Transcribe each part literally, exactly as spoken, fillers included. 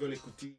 l'écouter.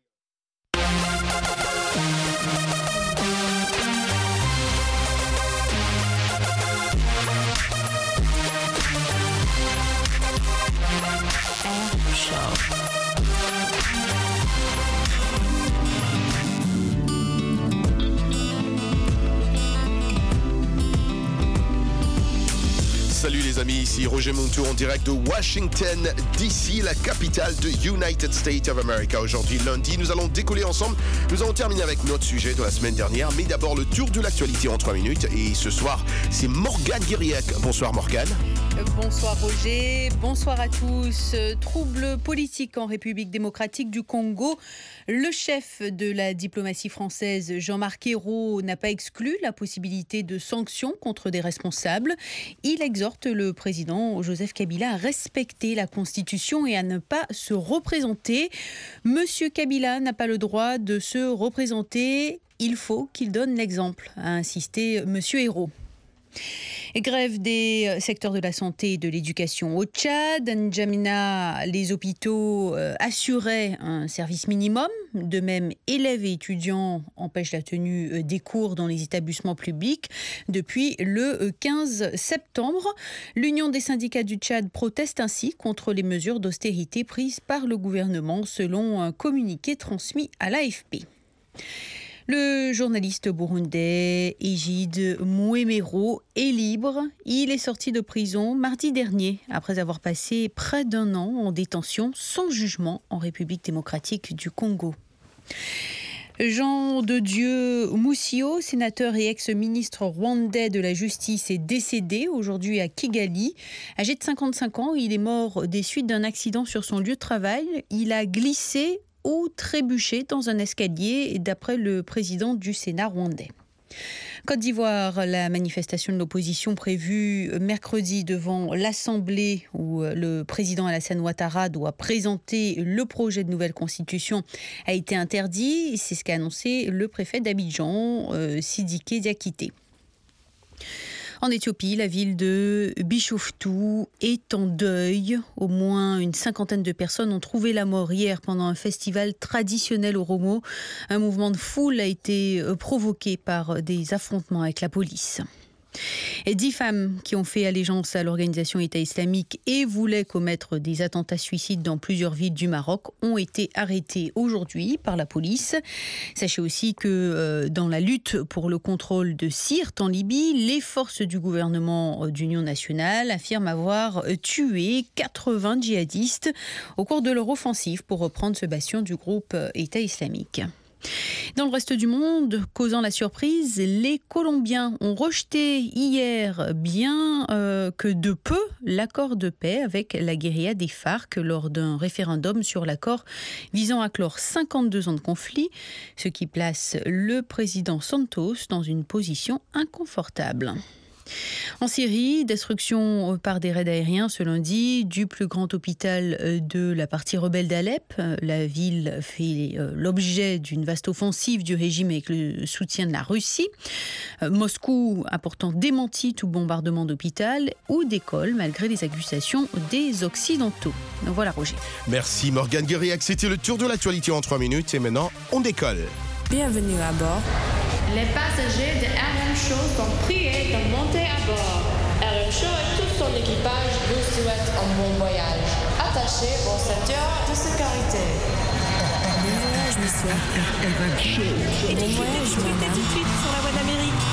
Salut les amis, ici Roger Montour en direct de Washington D C, la capitale de United States of America. Aujourd'hui lundi, nous allons décoller ensemble. Nous allons terminer avec notre sujet de la semaine dernière, mais d'abord le tour de l'actualité en trois minutes. Et ce soir, c'est Morgane Guiriec. Bonsoir Morgane. Bonsoir Roger, bonsoir à tous. Troubles politiques en République démocratique du Congo. Le chef de la diplomatie française, Jean-Marc Ayrault, n'a pas exclu la possibilité de sanctions contre des responsables. Il exhorte le président Joseph Kabila à respecter la Constitution et à ne pas se représenter. Monsieur Kabila n'a pas le droit de se représenter. Il faut qu'il donne l'exemple, a insisté Monsieur Ayrault. Grève des secteurs de la santé et de l'éducation au Tchad. N'Djamena, les hôpitaux euh, assuraient un service minimum. De même, élèves et étudiants empêchent la tenue euh, des cours dans les établissements publics depuis le quinze septembre. L'Union des syndicats du Tchad proteste ainsi contre les mesures d'austérité prises par le gouvernement, selon un communiqué transmis à l'A F P. Le journaliste burundais Egide Mouemero est libre. Il est sorti de prison mardi dernier après avoir passé près d'un an en détention sans jugement en République démocratique du Congo. Jean de Dieu Moussio, sénateur et ex-ministre rwandais de la Justice, est décédé aujourd'hui à Kigali. Âgé de cinquante-cinq ans, il est mort des suites d'un accident sur son lieu de travail. Il a glissé ou trébuché dans un escalier, d'après le président du Sénat rwandais. Côte d'Ivoire, la manifestation de l'opposition prévue mercredi devant l'Assemblée, où le président Alassane Ouattara doit présenter le projet de nouvelle constitution, a été interdit. C'est ce qu'a annoncé le préfet d'Abidjan, euh, Sidiki Diakité. En Éthiopie, la ville de Bishoftu est en deuil. Au moins une cinquantaine de personnes ont trouvé la mort hier pendant un festival traditionnel oromo. Un mouvement de foule a été provoqué par des affrontements avec la police. Et dix femmes qui ont fait allégeance à l'organisation État islamique et voulaient commettre des attentats suicides dans plusieurs villes du Maroc ont été arrêtées aujourd'hui par la police. Sachez aussi que euh, dans la lutte pour le contrôle de Sirte en Libye, les forces du gouvernement d'union nationale affirment avoir tué quatre-vingts djihadistes au cours de leur offensive pour reprendre ce bastion du groupe État islamique. Dans le reste du monde, causant la surprise, les Colombiens ont rejeté hier, bien euh, que de peu, l'accord de paix avec la guérilla des FARC lors d'un référendum sur l'accord visant à clore cinquante-deux ans de conflit, ce qui place le président Santos dans une position inconfortable. En Syrie, destruction par des raids aériens ce lundi du plus grand hôpital de la partie rebelle d'Alep. La ville fait l'objet d'une vaste offensive du régime avec le soutien de la Russie. Moscou a pourtant démenti tout bombardement d'hôpital ou d'école malgré les accusations des Occidentaux. Donc voilà Roger. Merci Morgane Guiriec, c'était le tour de l'actualité en trois minutes et maintenant on décolle. Bienvenue à bord. Les passagers de R M Show sont priés de monter à bord. R M Show et tout son équipage vous souhaitent un bon voyage. Attachez vos ceintures de sécurité. Bon voyage, monsieur. R M Show. Et bon voyage, madame. Tout de suite sur la voie d'Amérique.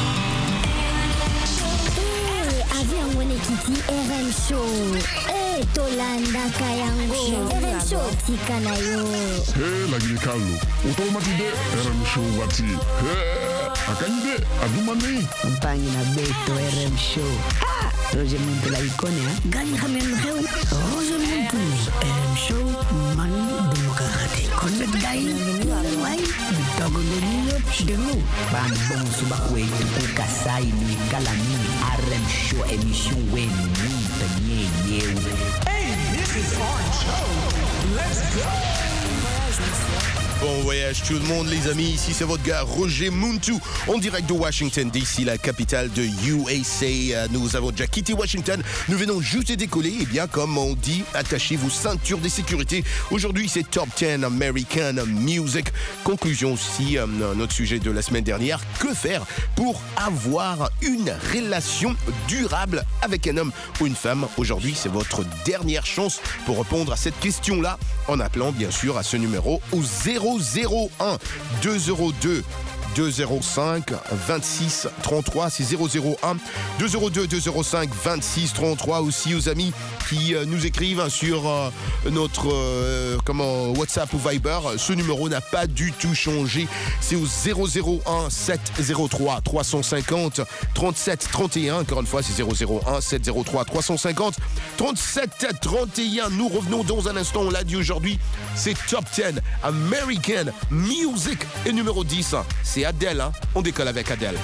Eh, avion Wenekiti R M Show. Eh, Tolanda Kayango. R M Show Tikanayo. Eh, la Guinée-Callo. Automatique R M Show Wati. Eh. Akanyide, Adumani. Campagne na Beto R M Show. Ah! Roger Montour la icône, hein? Gagne Hamel Reu. Roger Montour. R M Show, man démocratique. Connect Dai. Wai. Dogo de Nilo. De nous. Bam bon subakwe. Tuku Kasai. Ni Kalami. R M Show. Émission Wen. Ni Tanye Yew. Hey, this is our show. Let's go. Bon voyage, monsieur. Bon voyage tout le monde les amis, ici c'est votre gars Roger Muntu en direct de Washington D C, la capitale de U S A. Nous avons déjà quitté Washington, nous venons juste de décoller et bien comme on dit, attachez vos ceintures de sécurité. Aujourd'hui c'est Top dix American Music. Conclusion aussi, euh, notre sujet de la semaine dernière, que faire pour avoir une relation durable avec un homme ou une femme. Aujourd'hui c'est votre dernière chance pour répondre à cette question-là en appelant bien sûr à ce numéro au zéro zéro un deux zéro deux deux zéro cinq vingt-six trente-trois, c'est zéro zéro un deux zéro deux deux zéro cinq vingt-six trente-trois. Aussi aux amis qui euh, nous écrivent hein, sur euh, notre euh, comment, WhatsApp ou Viber, ce numéro n'a pas du tout changé, c'est au zéro zéro un sept zéro trois trois cent cinquante trente-sept trente et un. Encore une fois c'est zéro zéro un sept zéro trois trois cent cinquante trente-sept trente et un. Nous revenons dans un instant, on l'a dit aujourd'hui, c'est Top dix American Music et numéro dix, c'est Adele, hein? On décolle avec Adele.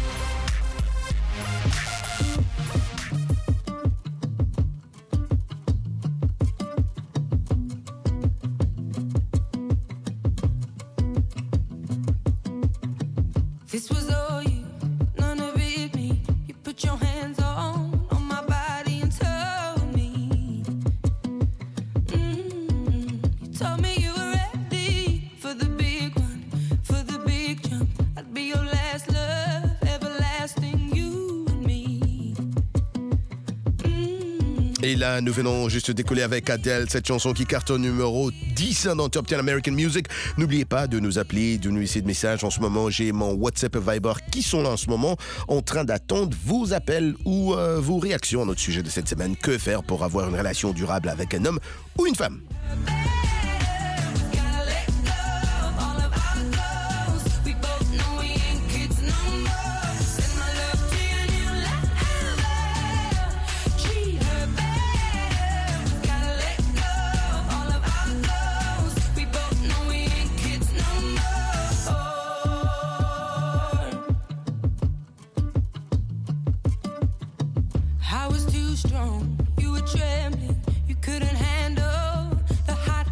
This was all you, none of it me. You put your hands on, on my body and told me. Mm-hmm. You told me you were ready for the big one, for the big jump. I'd be your last love, everlasting, you and me. Mm-hmm. Et là, nous venons juste décoller avec Adele, cette chanson qui cartonne numéro dix dans Top dix American Music. N'oubliez pas de nous appeler, de nous laisser des messages. En ce moment, j'ai mon WhatsApp et Viber qui sont là en ce moment, en train d'attendre vos appels ou euh, vos réactions à notre sujet de cette semaine. Que faire pour avoir une relation durable avec un homme ou une femme? I was too strong, you were trembling, you couldn't handle the hot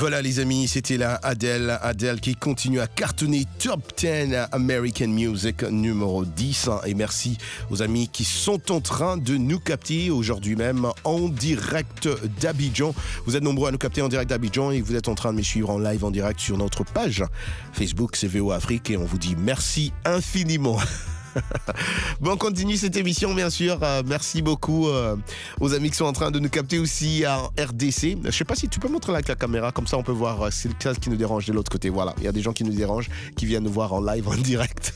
Voilà les amis, c'était la Adele, Adele qui continue à cartonner Top dix American Music numéro dix. Et merci aux amis qui sont en train de nous capter aujourd'hui même en direct d'Abidjan. Vous êtes nombreux à nous capter en direct d'Abidjan et vous êtes en train de me suivre en live en direct sur notre page Facebook C V O Afrique et on vous dit merci infiniment. Bon, on continue cette émission, bien sûr. Euh, merci beaucoup euh, aux amis qui sont en train de nous capter aussi en R D C. Je ne sais pas si tu peux montrer avec la caméra, comme ça on peut voir euh, c'est le cas qui nous dérange de l'autre côté. Voilà, il y a des gens qui nous dérangent, qui viennent nous voir en live, en direct.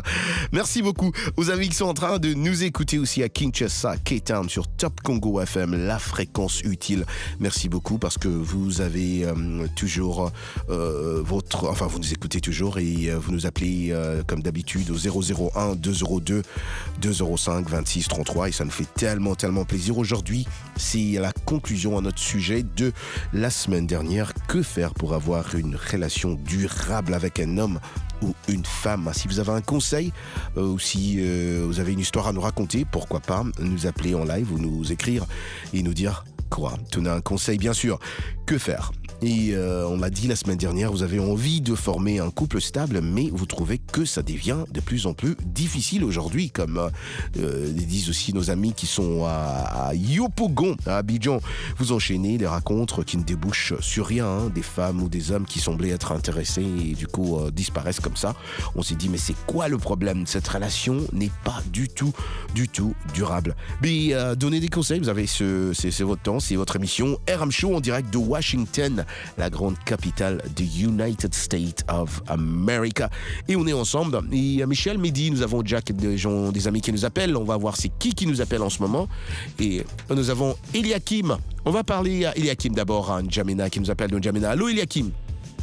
Merci beaucoup aux amis qui sont en train de nous écouter aussi à Kinshasa, K-Town sur Top Congo F M, la fréquence utile. Merci beaucoup parce que vous avez euh, toujours euh, votre... Enfin, vous nous écoutez toujours et euh, vous nous appelez euh, comme d'habitude au zéro zéro un deux zéro deux deux zéro cinq vingt-six trente-trois et ça nous fait tellement, tellement plaisir. Aujourd'hui, c'est la conclusion à notre sujet de la semaine dernière. Que faire pour avoir une relation durable avec un homme ou une femme? Si vous avez un conseil euh, ou si euh, vous avez une histoire à nous raconter, pourquoi pas nous appeler en live ou nous écrire et nous dire quoi. Donner un conseil, bien sûr. Que faire? Et euh, on l'a dit la semaine dernière, vous avez envie de former un couple stable, mais vous trouvez que ça devient de plus en plus difficile aujourd'hui, comme euh, disent aussi nos amis qui sont à, à Yopougon, à Abidjan. Vous enchaînez des rencontres qui ne débouchent sur rien, hein, des femmes ou des hommes qui semblaient être intéressés et du coup euh, disparaissent comme ça. On s'est dit, mais c'est quoi le problème? Cette relation n'est pas du tout, du tout durable. Mais euh, donnez des conseils, vous avez ce, c'est, c'est votre temps, c'est votre émission R M Show en direct de Washington, la grande capitale de United States of America. Et on est ensemble. Et Michel, Mehdi, nous avons déjà des gens, des amis qui nous appellent. On va voir c'est qui qui nous appelle en ce moment. Et nous avons Eliakim. On va parler à Eliakim d'abord, à N'Djamena qui nous appelle de N'Djamena. Allô Eliakim.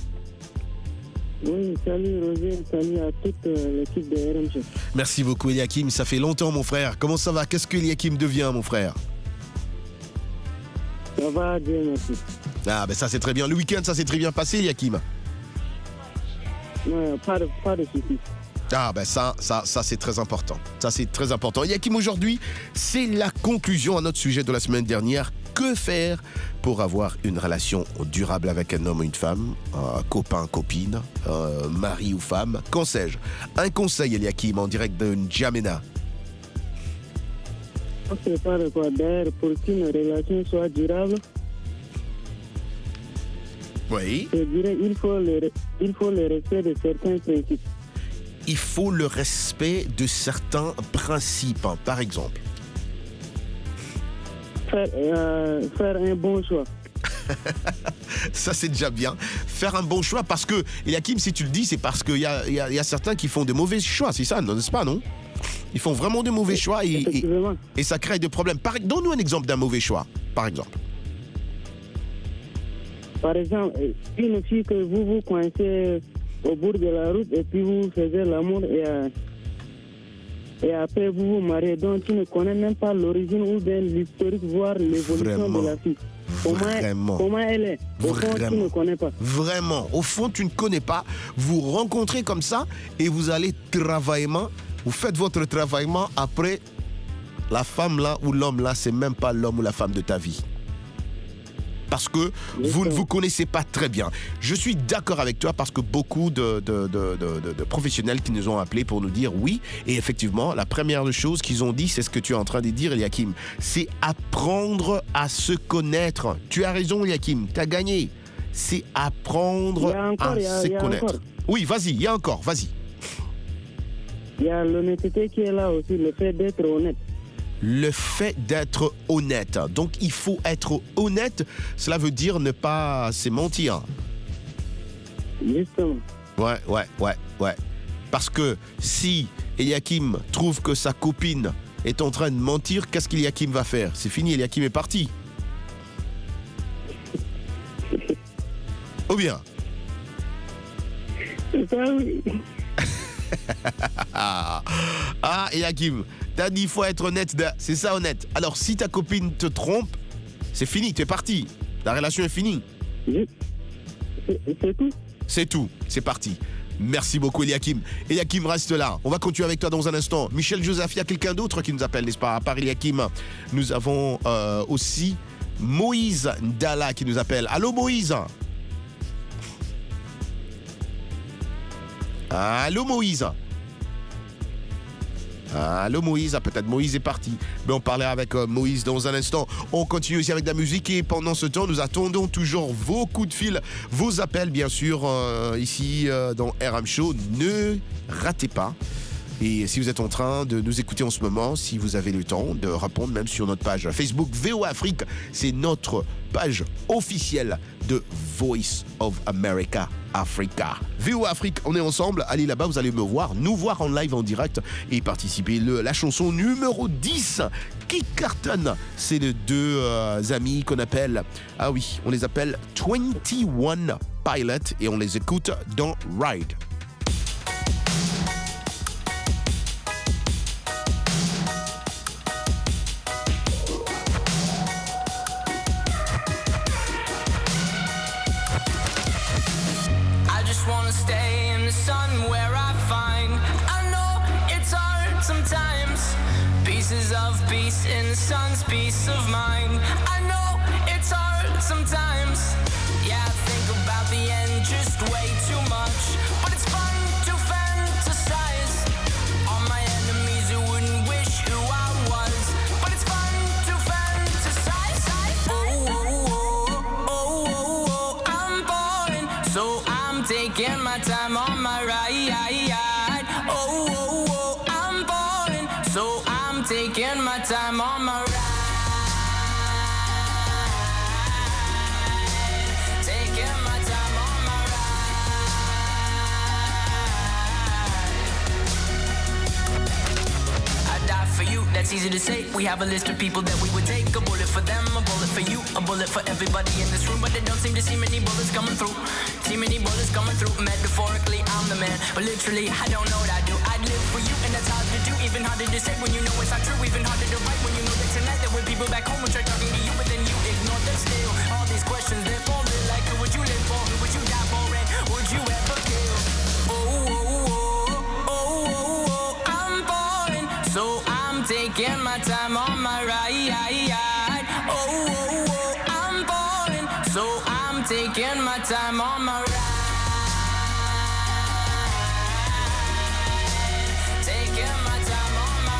Oui, salut Roger, salut à toute euh, l'équipe de R M G. Merci beaucoup Eliakim, ça fait longtemps mon frère. Comment ça va? Qu'est-ce que Eliakim devient mon frère? Ça va, Dieu merci. Ah ben ça c'est très bien. Le week-end ça s'est très bien passé Eliakim? Non, pas de, pas de soucis. Ah ben ça, ça, ça c'est très important. Ça c'est très important. Eliakim, aujourd'hui, c'est la conclusion à notre sujet de la semaine dernière. Que faire pour avoir une relation durable avec un homme ou une femme, euh, copain, copine, euh, mari ou femme, qu'en sais-je? Un conseil Eliakim en direct de N'Djamena. On ne sait pas de quoi d'ailleurs pour qu'une relation soit durable. Oui. Je dirais il faut le, il faut le respect de certains principes. Il faut le respect de certains principes, hein, par exemple. Faire, euh, faire un bon choix. Ça, c'est déjà bien. Faire un bon choix parce que, Eliakim, si tu le dis, c'est parce qu'il y a, y, a, y a certains qui font de mauvais choix, c'est ça, n'est-ce pas, non? Ils font vraiment de mauvais choix et, et, et ça crée des problèmes. Par, donne-nous un exemple d'un mauvais choix, par exemple. Par exemple, une fille que vous vous coincez au bout de la route et puis vous faisiez l'amour et, euh, et après vous vous mariez. Donc tu ne connais même pas l'origine ou bien l'historique, voire l'évolution Vraiment. de la fille. Comment, Vraiment. comment elle est? Au fond, tu ne connais pas. Vraiment. Au fond, tu ne connais pas. Vous rencontrez comme ça et vous allez travaillement. Vous faites votre travaillement. Après, la femme là ou l'homme là, c'est même pas l'homme ou la femme de ta vie. Parce que vous ne vous connaissez pas très bien. Je suis d'accord avec toi parce que beaucoup de, de, de, de, de professionnels qui nous ont appelés pour nous dire oui. Et effectivement, la première chose qu'ils ont dit, c'est ce que tu es en train de dire, Eliakim. C'est apprendre à se connaître. Tu as raison, Eliakim. Tu as gagné. C'est apprendre encore, à a, se connaître. Encore. Oui, vas-y, il y a encore, vas-y. Il y a l'honnêteté qui est là aussi, le fait d'être honnête. Le fait d'être honnête. Donc, il faut être honnête. Cela veut dire ne pas se mentir. Justement. Ouais, ouais, ouais, ouais. Parce que si Eliakim trouve que sa copine est en train de mentir, qu'est-ce qu'Eliakim va faire? C'est fini, Eliakim est parti. Ou bien? C'est ça, oui. Ah, Eliakim, t'as dit il faut être honnête, c'est ça honnête. Alors si ta copine te trompe, c'est fini, tu es parti. La relation est finie. C'est tout. C'est tout, c'est parti. Merci beaucoup Eliakim. Eliakim, reste là. On va continuer avec toi dans un instant. Michel Joseph, il y a quelqu'un d'autre qui nous appelle, n'est-ce pas? À part Eliakim, nous avons euh, aussi Moïse Ndala qui nous appelle. Allô Moïse? Allô Moïse. Allô Moïse, ah, peut-être Moïse est parti. Mais on parlera avec euh, Moïse dans un instant. On continue aussi avec de la musique et pendant ce temps, nous attendons toujours vos coups de fil, vos appels bien sûr euh, ici euh, dans R M Show. Ne ratez pas. Et si vous êtes en train de nous écouter en ce moment, si vous avez le temps de répondre même sur notre page Facebook V O A Afrique, c'est notre page officielle de Voice of America Africa. V O A Afrique, on est ensemble. Allez là-bas, vous allez me voir, nous voir en live en direct et participer. Le, la chanson numéro dix qui cartonne, c'est les deux euh, amis qu'on appelle, ah oui, on les appelle twenty-one Pilot et on les écoute dans Ride. Wanna stay in the sun where I find I know it's hard sometimes. Pieces of peace in the sun's peace of mind. I know it's hard sometimes. Yeah, I think about the end just way too much. But it's fun to fantasize. All my enemies who wouldn't wish who I was. But it's fun to fantasize. Oh, oh, oh, oh, oh, oh, I'm falling, so I'm taking my time on my ride. Oh, oh, oh, I'm falling, so I'm taking my time on my ride. Taking my time on my ride. I die for you, that's easy to say. We have a list of people that we would take. A bullet for them, a bullet for you, a bullet for everybody in this room. But they don't seem to see many bullets coming through. See many bullets coming through. Metaphorically, I'm the man, but literally, I don't know what I do. I'd live for you, and that's hard to do. Even harder to say when you know it's not true. Even harder to write when you know that tonight there were people back home who tried talking to you, but then you ignore them still. All these questions, they're falling like who would you live for? Who would you die for? And would you ever kill? Oh, oh, oh, oh, oh, oh, I'm falling, so I'm taking my time on my ride. Oh, oh, oh, I'm falling, so I'm taking my time on my ride. Taking my time on my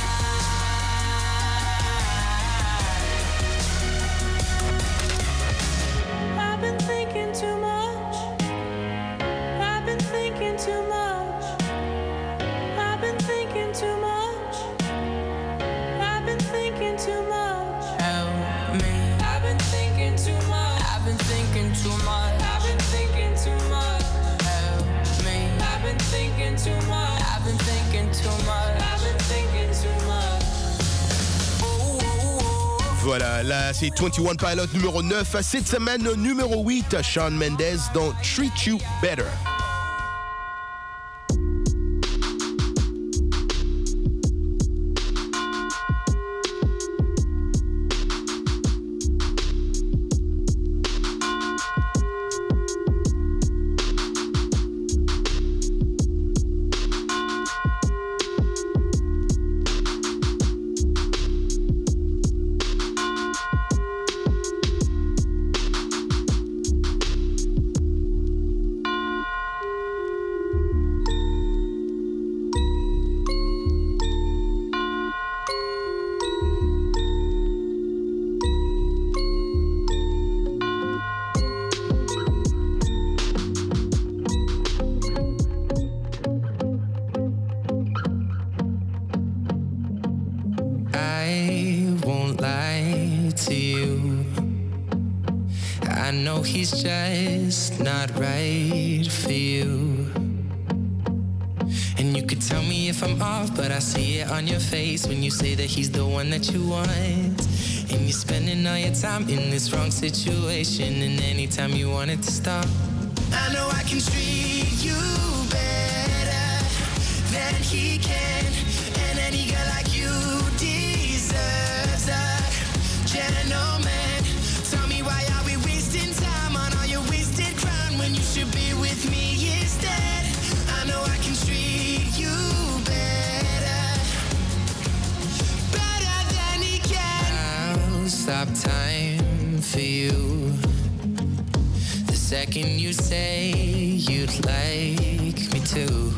ride. I've been thinking too much. I've been thinking too much. I've been thinking too much. I've been thinking too much. Help me. I've been thinking too much. I've been thinking too much. I've been thinking too much. Help me. I've been thinking too much. I've been thinking too much. I've been thinking too much. Voilà, là c'est twenty-one Pilot numéro neuf. Cette semaine, numéro huit, Shawn Mendes dans Treat You Better. I know he's just not right for you. And you could tell me if I'm off, but I see it on your face when you say that he's the one that you want. And you're spending all your time in this wrong situation, and anytime you want it to stop, I know I can treat you better than he can. And any girl like you deserves a gentleman. Tell me, why are we wasting time on all your wasted crown when you should be with me instead? I know I can treat you better, better than he can. I'll stop time for you. This second you say you'd like me to.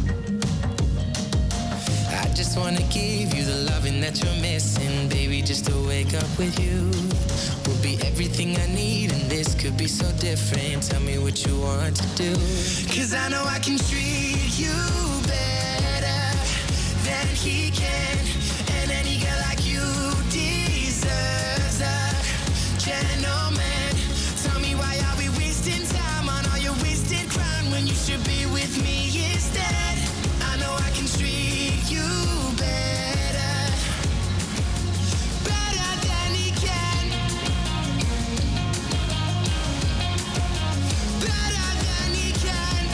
I just wanna give you the loving that you're missing, baby. Just to wake up with you will be everything I need, and this could be so different. Tell me what you want to do, 'cause I know I can treat you better than he can, and any girl like you deserves a gentleman. Tell me, why are we wasting time on all your wasted crown when you should be with me instead? I know I can treat you better, better than he can, better than he can.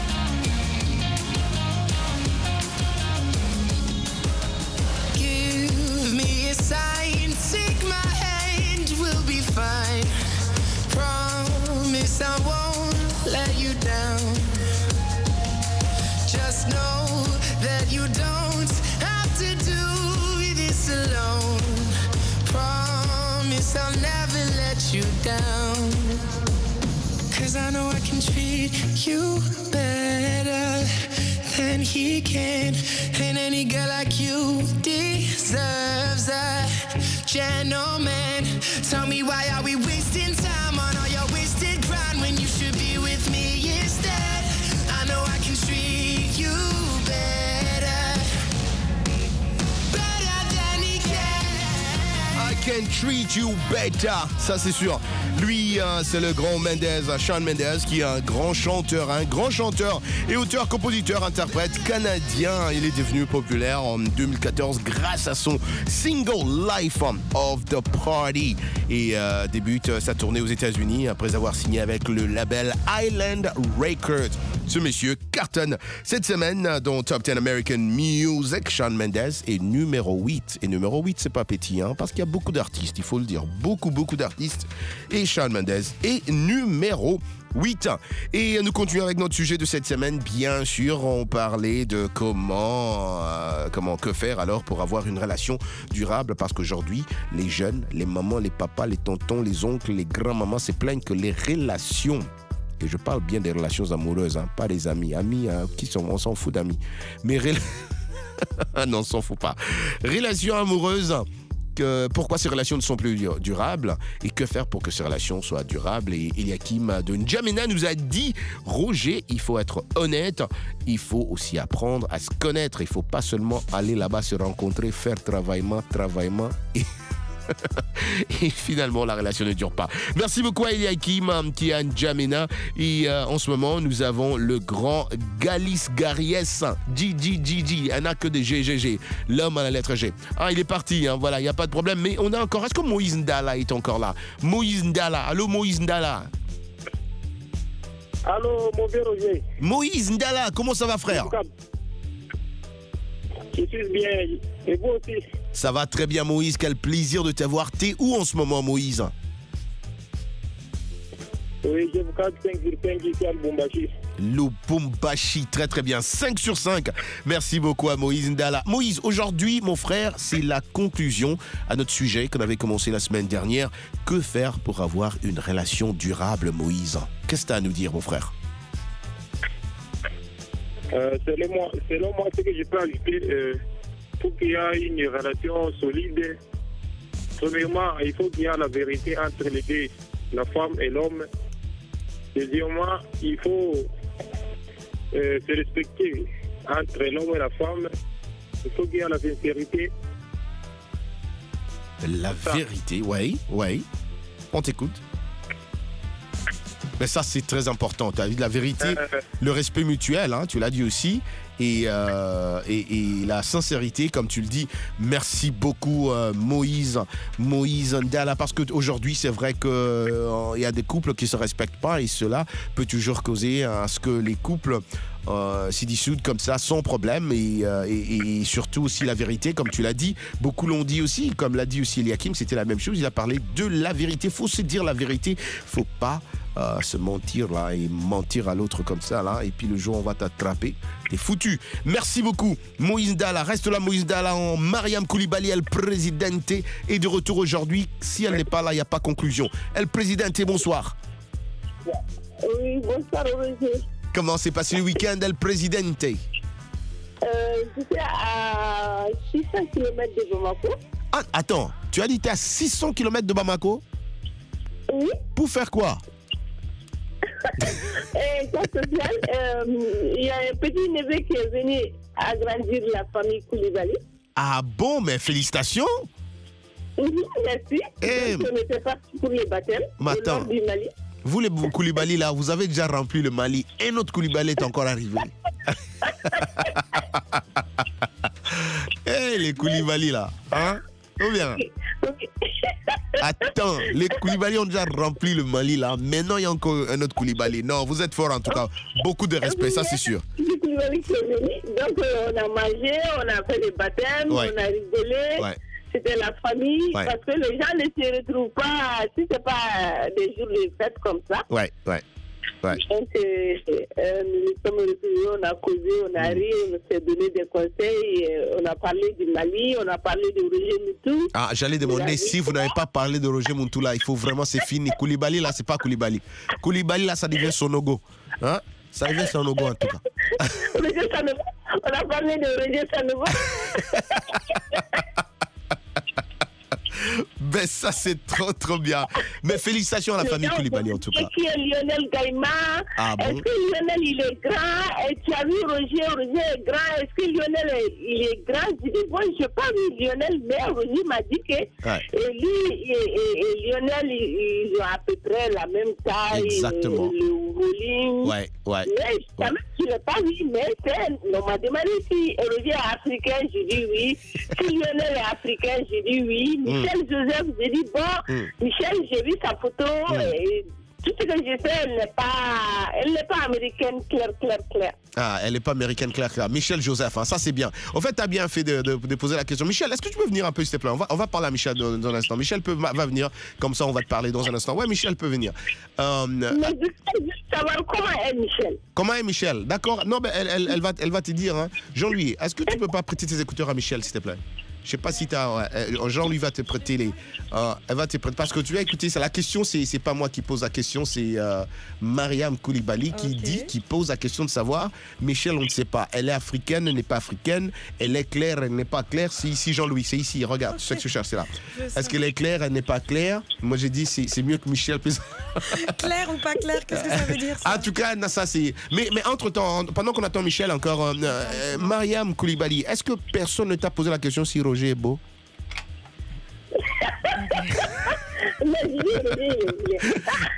Give me a sign, take my hand, we'll be fine. Promise I won't let you down. Just know that you don't have to do this alone. Promise I'll never let you down. 'Cause I know I can treat you better than he can, and any girl like you deserves a gentleman. Tell me, why are we wasting time on all your wasted grind when you should be with me instead? I know I can treat you better, better than he can. I can treat you better, ça c'est sûr. Lui, hein, c'est le grand Mendes, Shawn Mendes, qui est un grand chanteur, un grand chanteur et auteur, compositeur, interprète canadien. Il est devenu populaire en deux mille quatorze grâce à son single Life of the Party et euh, débute sa tournée aux États-Unis après avoir signé avec le label Island Records. Ce monsieur cartonne cette semaine dans Top dix American Music. Shawn Mendes est numéro huit. Et numéro huit, c'est pas petit, hein, parce qu'il y a beaucoup d'artistes, il faut le dire. Beaucoup, beaucoup d'artistes. Et Shawn Mendes est numéro huit. Et nous continuons avec notre sujet de cette semaine. Bien sûr, on parlait de comment, euh, comment, que faire alors pour avoir une relation durable. Parce qu'aujourd'hui, les jeunes, les mamans, les papas, les tontons, les oncles, les grands-mamans se plaignent que les relations, et je parle bien des relations amoureuses, hein, pas des amis. Amis, hein, qui sont, on s'en fout d'amis. Mais ré... non, on s'en fout pas. Relations amoureuses. Que, pourquoi ces relations ne sont plus durables et que faire pour que ces relations soient durables. Et Eliakim de N'Djamena nous a dit, Roger, il faut être honnête, il faut aussi apprendre à se connaître, il faut pas seulement aller là-bas se rencontrer, faire travaillement, travaillement et... et finalement la relation ne dure pas. Merci beaucoup à Eliakim qui est à N'Djamena. Et euh, en ce moment nous avons le grand Galis Garies G G G G, il n'a que des G G G, l'homme à la lettre G. Ah, il est parti, hein, voilà, il n'y a pas de problème. Mais on a encore, est-ce que Moïse Ndala est encore là? Moïse Ndala, allô Moïse Ndala. Allô mon vieux Roger. Moïse Ndala, comment ça va frère? Je suis bien, et vous aussi? Ça va très bien Moïse, quel plaisir de t'avoir. T'es où en ce moment Moïse? Oui, je vous cadre cinq sur cinq ici à Lubumbashi. Lubumbashi, très très bien, cinq sur cinq. Merci beaucoup à Moïse Ndala. Moïse, aujourd'hui mon frère, c'est la conclusion à notre sujet qu'on avait commencé la semaine dernière. Que faire pour avoir une relation durable Moïse? Qu'est-ce que tu as à nous dire mon frère? Euh, selon, moi, selon moi, ce que je peux ajouter, euh, pour qu'il y ait une relation solide, premièrement, il faut qu'il y ait la vérité entre les deux, la femme et l'homme. Deuxièmement, il faut euh, se respecter entre l'homme et la femme. Il faut qu'il y ait la sincérité. La vérité, oui, oui. On t'écoute. Mais ça, c'est très important. Tu as dit la vérité, le respect mutuel, hein, tu l'as dit aussi. Et, euh, et, et la sincérité, comme tu le dis. Merci beaucoup, euh, Moïse, Moïse Ndala, parce qu'aujourd'hui, c'est vrai qu'il euh, y a des couples qui ne se respectent pas et cela peut toujours causer à ce que les couples euh, s'y dissoudent comme ça, sans problème. Et, euh, et, et surtout aussi la vérité, comme tu l'as dit. Beaucoup l'ont dit aussi, comme l'a dit aussi Eliakim, c'était la même chose. Il a parlé de la vérité. Il faut se dire la vérité. Il ne faut pas Euh, se mentir là et mentir à l'autre comme ça là et puis le jour on va t'attraper, t'es foutu. Merci beaucoup Moïse Ndala, reste là Moïse Ndala. En Mariam Koulibaly, El Presidente est de retour aujourd'hui. Si elle n'est pas là, il n'y a pas conclusion. El Presidente, bonsoir. Oui, bonsoir Roger. Comment s'est passé le week-end El Presidente? Euh, J'étais à six cents kilomètres de Bamako. Ah, attends, tu as dit que tu es à six cents kilomètres de Bamako? Oui. Pour faire quoi? Et cas social, euh, il y a un petit neveu qui est venu agrandir la famille Koulibaly. Ah bon, mais félicitations. Oui, merci. Eh, Donc, on était parti pour le baptême Mais au attends. nord du Mali. Vous les Koulibaly là, vous avez déjà rempli le Mali. Un autre Koulibaly est encore arrivé. Eh, les Koulibaly là, hein? Ou bien? Attends, les Koulibaly ont déjà rempli le Mali là. Maintenant, il y a encore un autre Koulibaly. Non, vous êtes fort en tout cas. Beaucoup de respect, ça c'est sûr. Le Koulibaly qui est venu. Donc, euh, on a mangé, on a fait le baptême, Ouais. on a rigolé. Ouais. C'était la famille. Ouais. Parce que les gens ne se retrouvent pas, si ce n'est pas des jours de fête comme ça. Ouais, ouais, ouais. Donc, euh, euh, nous sommes retrouvés, on a causé, on a ri, on s'est donné des conseils, euh, on a parlé du Mali, on a parlé de Roger Moutou. Ah, j'allais demander si vous n'avez pas parlé de Roger Moutou là, il faut vraiment, c'est fini. Koulibaly là, c'est pas Koulibaly. Koulibaly là, ça devient Sonogo. Hein? Ça devient Sonogo en tout cas. Roger Sanogo, on a parlé de Roger Sanogo. Ben ça c'est trop trop bien. Mais félicitations à la famille Koulibaly en tout cas. Qui est Lionel Gaïma? Ah bon? Est-ce que Lionel il est grand? Et tu as vu Roger, Roger est grand. Est-ce que Lionel est, il est grand? Je dis bon, je n'ai pas vu Lionel, mais Roger m'a dit que Ouais. et lui et, et- et Lionel ils, ils ont à peu près la même taille. Exactement. Le, le volume. Ouais, ouais. Mais quand même, je ne l'ai pas vu, mais c'est, on m'a demandé si Roger est africain, j'ai dit oui. Si Lionel est africain, j'ai dit oui. Mm. Michel Joseph, j'ai dit bon. Mm. Michel, j'ai vu sa photo et tout ce que je sais, elle n'est pas, elle n'est pas américaine, claire, claire, claire. Ah, elle n'est pas américaine, claire, claire. Michel Joseph, hein, ça c'est bien. En fait, tu as bien fait de, de- de poser la question. Michel, est-ce que tu peux venir un peu, s'il te plaît? On va, on va parler à Michel dans, dans un instant. Michel peut, va venir, comme ça on va te parler dans un instant. Ouais, Michel peut venir. Euh, Mais je veux juste savoir comment est Michel. comment est Michel? D'accord? Non, mais elle, elle, elle va, elle va te dire. Hein. Jean-Louis, est-ce que tu peux pas prêter tes écouteurs à Michel, s'il te plaît? Je sais pas si tu as. Jean-Louis va te prêter les. euh, elle va te prêter. Parce que tu as écouté, ça, la question, c'est c'est pas moi qui pose la question, c'est euh, Mariam Koulibaly qui Ok. dit, qui pose la question de savoir. Michel, on ne sait pas. Elle est africaine, elle n'est pas africaine. Elle est claire, elle n'est pas claire. C'est ici, Jean-Louis, c'est ici. Regarde, tu sais que je cherche, c'est là. Je sais. Est-ce qu'elle est claire, elle n'est pas claire? Moi, j'ai dit, c'est c'est mieux que Michel puisse. Clair ou pas clair, qu'est-ce que ça veut dire ça? En tout cas, non, ça c'est. Mais, mais entre-temps, pendant qu'on attend Michel encore, euh, euh, Mariam Koulibaly, est-ce que personne ne t'a posé la question si Roger est beau? Mais je dis, Roger, il est bien.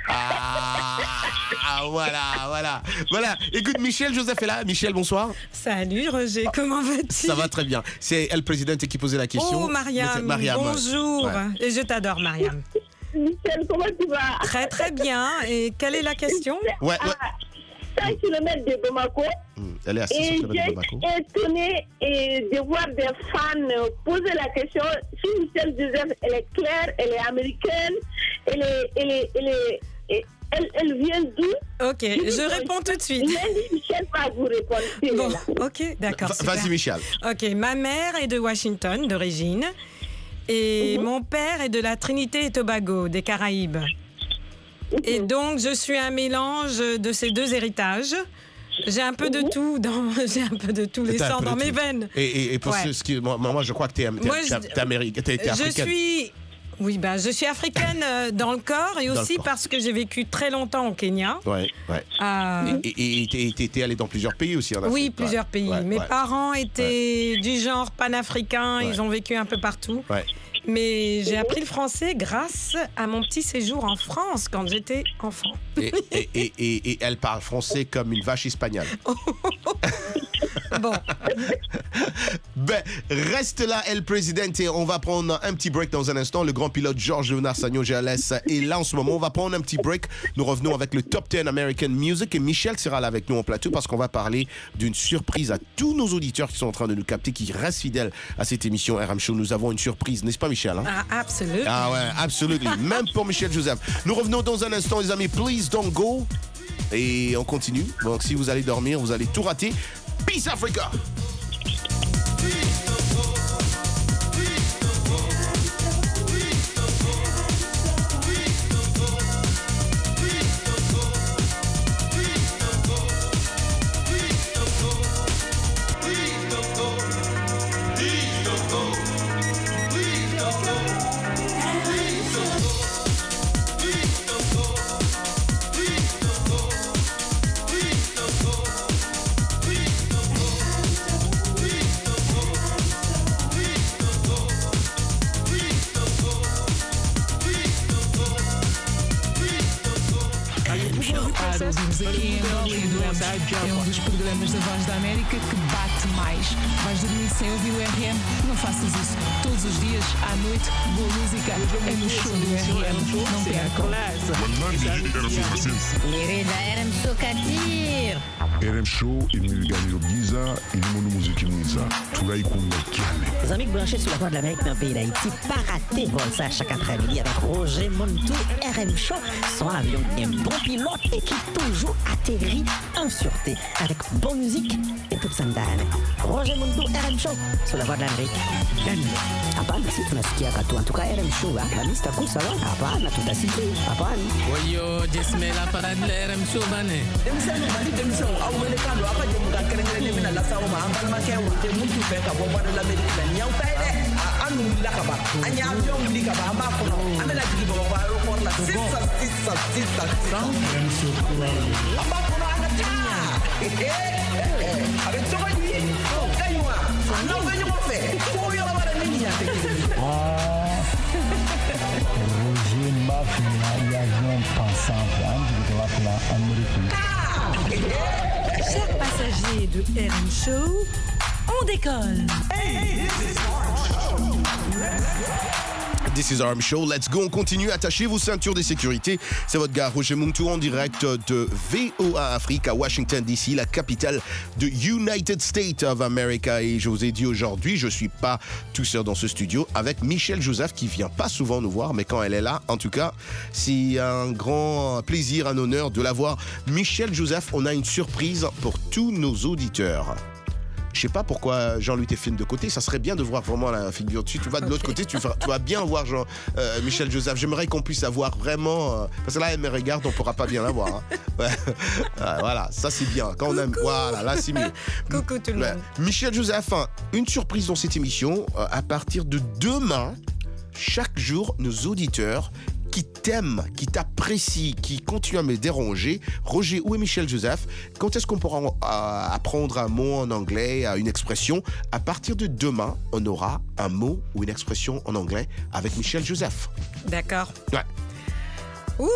Ah, voilà, voilà. Voilà. Écoute, Michel Joseph est là. Michel, bonsoir. Salut Roger, comment vas-tu? Ça va très bien. C'est elle, présidente, qui posait la question. Oh Mariam, Mariam. bonjour. Ouais. Et je t'adore Mariam. Michel, comment tu vas? Très très bien. Et quelle est la question? Ouais, ouais. À cent kilomètres de Bamako. Hum, Elle est à six Et cents kilomètres de j'ai Bamako. été étonnée et de voir des fans poser la question si Michel Joseph, elle est claire, elle est américaine, elle est, elle est, elle est, elle, elle, elle vient d'où? Ok, je réponds tout de suite. Michel va vous répondre. s'il est Bon, là. ok, d'accord. Va- super. Vas-y, Michel. Ok, ma mère est de Washington d'origine et Mhm. mon père est de la Trinité et Tobago, des Caraïbes. Et donc, je suis un mélange de ces deux héritages. J'ai un peu de tout dans, j'ai un peu de tous les T'as un sangs peu dans de mes tout. veines. Et, et, et pour Ouais. ceux qui. Moi, moi, je crois que tu es, Moi, je- américaine. T'es Je africaine. suis, oui, ben, je suis africaine euh, dans le corps et Dans le aussi corps. parce que j'ai vécu très longtemps au Kenya. Ouais, ouais. Euh, Et et- et t'es t'es allé dans plusieurs pays aussi en Afrique. oui, Ouais, plusieurs pays. ouais, Mes ouais. parents étaient du genre panafricain, Ouais. ils ont vécu un peu partout. Ouais. Mais j'ai appris le français grâce à mon petit séjour en France quand j'étais enfant. Et, et, et, et- et elle parle français comme une vache espagnole. Bon, Ben, reste là, El Presidente. On va prendre un petit break dans un instant. Le grand pilote Georges Léonard Sagnon-Gérales est là en ce moment. On va prendre un petit break. Nous revenons avec le Top dix American Music. Et Michel sera là avec nous en plateau parce qu'on va parler d'une surprise à tous nos auditeurs qui sont en train de nous capter, qui restent fidèles à cette émission R M Show. Nous avons une surprise, n'est-ce pas, Michel? hein? ah, absolument. Ah ouais, absolument. Même pour Michel Joseph. Nous revenons dans un instant, les amis. Please don't go. Et on continue. Donc, si vous allez dormir, vous allez tout rater. Peace Africa. Estamos aqui em Angola e adoramos. É um dos programas da Voz da América que bate mais. Vais dormir sem ouvir o R M? Não faças isso. Todos os dias, à noite, boa música é no show do R M. Não percam. Nirida R M Show Katir. R M Show, il nous gagne le Giza, il nous montre musique Giza. Tout là, il compte le Les amis branchés sur la Voix de l'Amérique dans le pays d'Haïti, pas rater vol ça chaque après-midi avec Roger Montou, R M Show. Son avion est un bon pilote et qui toujours atterrit en sûreté avec bonne musique et toute sa dame. Roger Montou, R M Show sur la Voix de l'Amérique. Hapana, si tunasikia katu. En tout cas, R M Show, hein, la liste cool, ça va. Hapana, tutasikia. Hapana. Oyo, jisme la parade de R M Show, bane. Demisano, mali demisano. Awele kando, apa je muka kerengere mina la sawo ma ambal ma ke wote muntu fe ka bo bada la medina nyaw tay de anu la ka ba anya avion li ka ba ba ko no amela digi bo ba ro por la sisa sisa sisa amba ko no ana tanya avec ça ni kaywa no venyo mo fe ko yo la bara ni nya te Roger Mafia, l'avion pensant de la Amérique. Chers passagers de R M Show, on décolle. This is R M Show, let's go, on continue, attachez vos ceintures de sécurité. C'est votre gars Roger Montou en direct de V O A Afrique à Washington D C, la capitale de United States of America. Et je vous ai dit aujourd'hui, je suis pas tout seul dans ce studio avec Michelle Joseph qui vient pas souvent nous voir, mais quand elle est là, en tout cas, c'est un grand plaisir, un honneur de la voir. Michelle Joseph, on a une surprise pour tous nos auditeurs. Je sais pas pourquoi Jean-Louis te filme de côté. Ça serait bien de voir vraiment la figure dessus. Tu vas de l'autre côté, tu vas, tu vas bien voir Jean, euh, Michelle Joseph. J'aimerais qu'on puisse avoir vraiment... Euh, parce que là, elle me regarde, on pourra pas bien la voir. Hein. Ouais. Ouais, voilà, ça c'est bien. Quand on aime... Voilà, là c'est mieux. Coucou tout le ouais. monde. Michelle Joseph, hein, une surprise dans cette émission. Euh, à partir de demain, chaque jour, nos auditeurs qui t'aiment, qui t'apprécient, qui continuent à me déranger. Roger, où est Michelle Joseph? Quand est-ce qu'on pourra euh, apprendre un mot en anglais, une expression? À partir de demain, on aura un mot ou une expression en anglais avec Michelle Joseph. D'accord. Ouais. Ouh.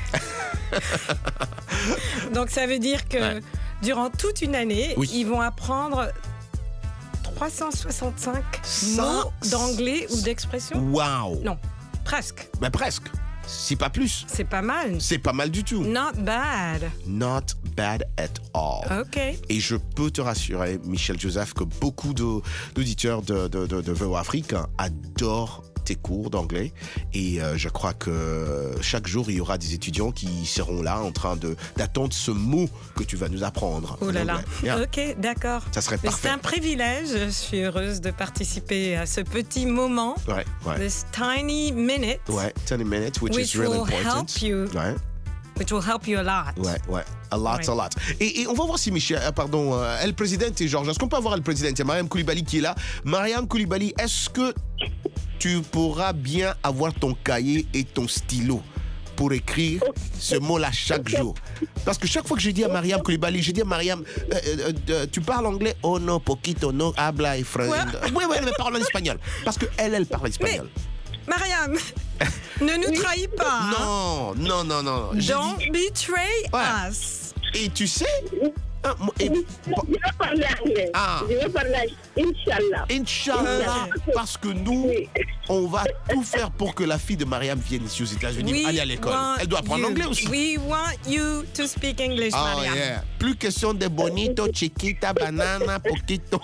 Donc ça veut dire que ouais. durant toute une année, oui. ils vont apprendre trois cent soixante-cinq ça, mots d'anglais ou d'expression. Waouh. Non, presque. Ben presque. C'est pas plus. C'est pas mal. C'est pas mal du tout. Not bad. Not bad at all. OK. Et je peux te rassurer, Michelle Joseph, que beaucoup de, d'auditeurs de, de, de, de V O A Afrique adorent tes cours d'anglais. Et euh, je crois que chaque jour, il y aura des étudiants qui seront là en train de, d'attendre ce mot que tu vas nous apprendre. Oh là là. Yeah. OK, d'accord. Ça serait parfait. C'est un privilège. Je suis heureuse de participer à ce petit moment. Ouais, ouais. This tiny minute. Ouais, tiny minute, which, which is really will important. Help you. Ouais. Which will help you a lot. Ouais, ouais. A lot, ouais. a lot. Et, et on va voir si Michel, euh, pardon, euh, El President et Georges, est-ce qu'on peut avoir El President? Il y a Mariam Koulibaly qui est là. Mariam Koulibaly, est-ce que tu pourras bien avoir ton cahier et ton stylo pour écrire ce mot-là chaque jour? Parce que chaque fois que je dis à Mariam Koulibaly, je dis à Mariam, euh, euh, euh, tu parles anglais? Oh non, poquito, no habla y friend. Oui, oui, elle parle en espagnol. Parce qu'elle, elle parle espagnol. Mais, Mariam, ne nous trahis pas. Non, hein? non, non, non. Don't dit... betray ouais. us. Et tu sais... Ah, et... Je vais parler anglais. Ah. Je vais parler Inch'Allah. Inch'Allah. Parce que nous, oui. on va tout faire pour que la fille de Mariam vienne ici aux États-Unis, aller à l'école. Elle doit apprendre l'anglais aussi. We want you to speak English, oh, Mariam. Yeah. Plus question de bonito, chiquita, banana, poquito.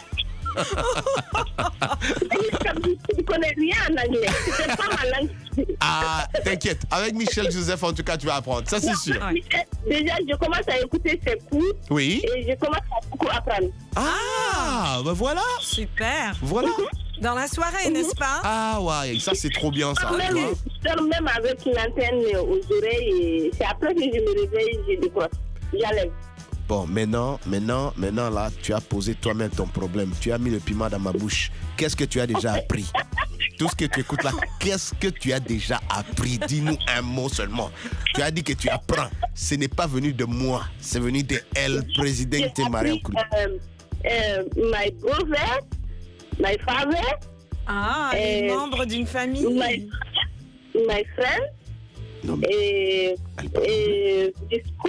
Je ne connais rien en anglais. C'est pas ma langue. Ah, t'inquiète. Avec Michelle Joseph, en tout cas, tu vas apprendre. Ça, c'est non, sûr. Déjà, je commence à écouter ses cours. Oui. Et je commence à beaucoup apprendre. Ah, ben voilà. Super. Voilà. Dans la soirée, n'est-ce pas? Ah, ouais. Ça, c'est trop bien, ça. Même, je dors même avec l'antenne aux oreilles. Et c'est après que je me réveille, je décroche. J'enlève. Bon, maintenant, maintenant, maintenant, là, tu as posé toi-même ton problème. Tu as mis le piment dans ma bouche. Qu'est-ce que tu as déjà appris? Tout ce que tu écoutes là, qu'est-ce que tu as déjà appris? Dis-nous un mot seulement. Tu as dit que tu apprends. Ce n'est pas venu de moi. C'est venu de El Presidente Mariam Koulibaly. Euh, euh, my brother, my father. Ah, euh, les membres d'une famille. My, my friend. Non, mais... Et, et the school.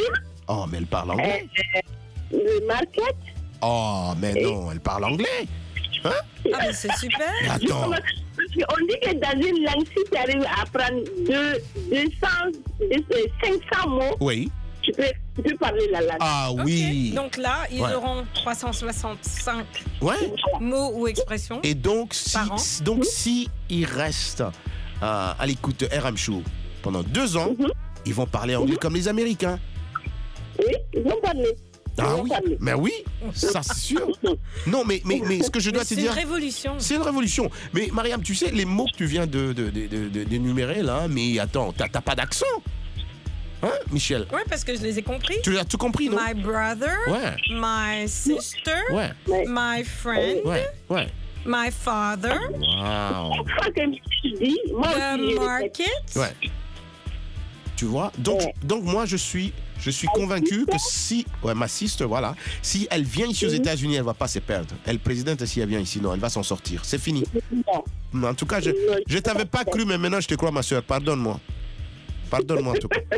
Oh, mais elle parle anglais. Euh, le market. Oh, mais non, elle parle anglais. Hein? Ah, mais c'est super. Mais attends. On dit que dans une langue, si tu arrives à apprendre deux, deux cents, cinq cents mots, oui. tu, peux, tu peux parler la langue. Ah oui. Okay. Donc là, ils ouais. auront trois cent soixante-cinq ouais. mots ou expressions. Et donc, si, donc, si ils restent euh, à l'écoute de R M Show pendant deux ans, mm-hmm. ils vont parler anglais mm-hmm. comme les Américains. Oui, ils vont parler. Ah oui, mais oui, ça c'est sûr. Non, mais, mais, mais ce que je dois mais te dire... C'est une révolution. C'est une révolution. Mais Mariam, tu sais, les mots que tu viens de, de, de, de, d'énumérer là, mais attends, t'as, t'as pas d'accent. Hein, Michel? Ouais, parce que je les ai compris. Tu les as tout compris, non? My brother, ouais. my sister, ouais. my friend, ouais. Ouais. my father, wow. the market. Ouais. Tu vois? Donc, ouais. donc moi, je suis... Je suis convaincu que si, ouais, ma sister, voilà, si elle vient ici aux États-Unis, elle va pas se perdre. Elle présidente, si elle vient ici, non, elle va s'en sortir. C'est fini. En tout cas, je, je t'avais pas cru, mais maintenant je te crois, ma soeur. Pardonne-moi. Pardonne-moi, en tout cas.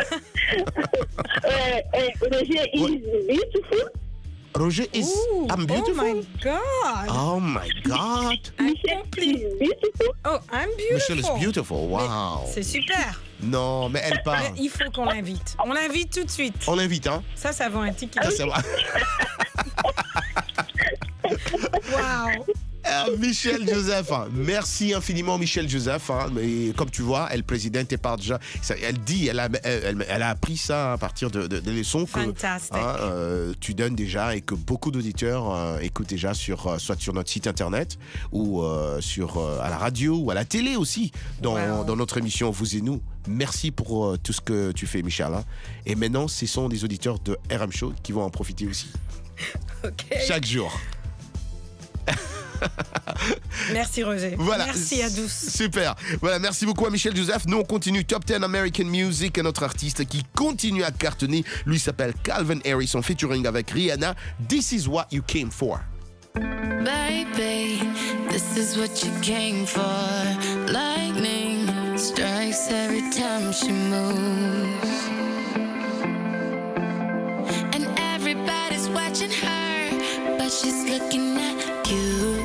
Roger is beautiful. Roger is Ooh, I'm beautiful. Oh my God. Oh my God. Michelle is beautiful. Oh, I'm beautiful. Michelle is beautiful. Wow. Mais c'est super. Non, mais elle parle. Mais il faut qu'on l'invite. On l'invite tout de suite. On l'invite, hein? Ça, ça vaut un ticket. Ça, ça va. Wow. Euh, Michel Joseph, hein. Merci infiniment Michel Joseph. Hein. Mais comme tu vois, elle présidente et part déjà. Ça, elle dit, elle a, elle, elle a appris ça à partir de, de, de leçons que hein, euh, tu donnes déjà et que beaucoup d'auditeurs euh, écoutent déjà sur euh, soit sur notre site internet ou euh, sur euh, à la radio ou à la télé aussi dans, wow. dans notre émission Vous et Nous. Merci pour euh, tout ce que tu fais, Michel. Hein. Et maintenant, ce sont des auditeurs de R M Show qui vont en profiter aussi. Okay. Chaque jour. Merci Roger. Voilà. Merci à tous. Super. Voilà, merci beaucoup à Michel Joseph. Nous on continue Top dix American Music et notre artiste qui continue à cartonner, lui s'appelle Calvin Harris en featuring avec Rihanna. This is what you came for. Baby, this is what you came for. Lightning strikes every time she moves. And everybody's watching her, but she's looking at you.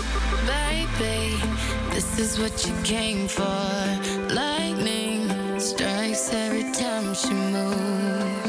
What you came for, lightning every time she moves.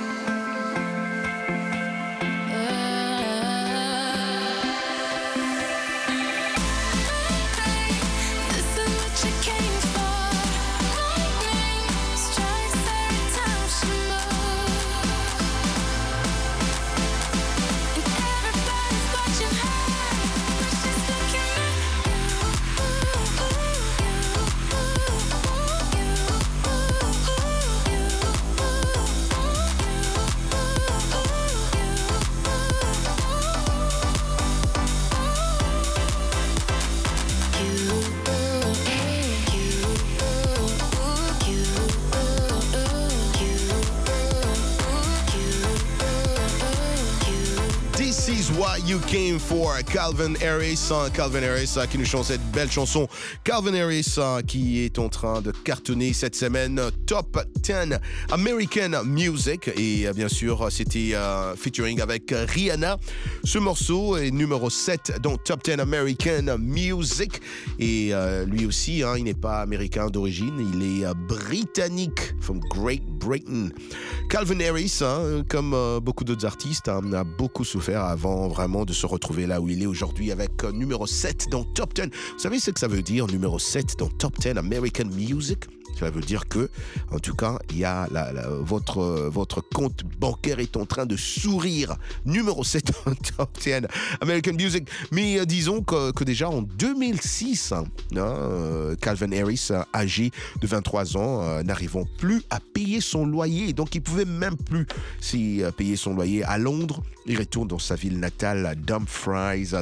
What You Came For, Calvin Harris, hein, Calvin Harris hein, qui nous chante cette belle chanson. Calvin Harris hein, qui est en train de cartonner cette semaine Top dix American Music et euh, bien sûr c'était euh, featuring avec Rihanna. Ce morceau est numéro sept dans Top dix American Music et euh, lui aussi hein, il n'est pas américain d'origine, il est euh, britannique, from Great Britain. Calvin Harris, hein, comme euh, beaucoup d'autres artistes, hein, a beaucoup souffert avant vraiment de se retrouver là où il est aujourd'hui avec euh, numéro sept dans Top dix. Vous savez ce que ça veut dire, numéro sept dans Top dix American Music? Ça veut dire que, en tout cas, il y a la, la, votre, votre compte bancaire est en train de sourire. Numéro sept en Top dix American Music. Mais euh, disons que, que déjà en deux mille six, hein, euh, Calvin Harris, âgé de vingt-trois ans, euh, n'arrivant plus à payer son loyer. Donc, il ne pouvait même plus si, euh, payer son loyer à Londres. Il retourne dans sa ville natale, à Dumfries,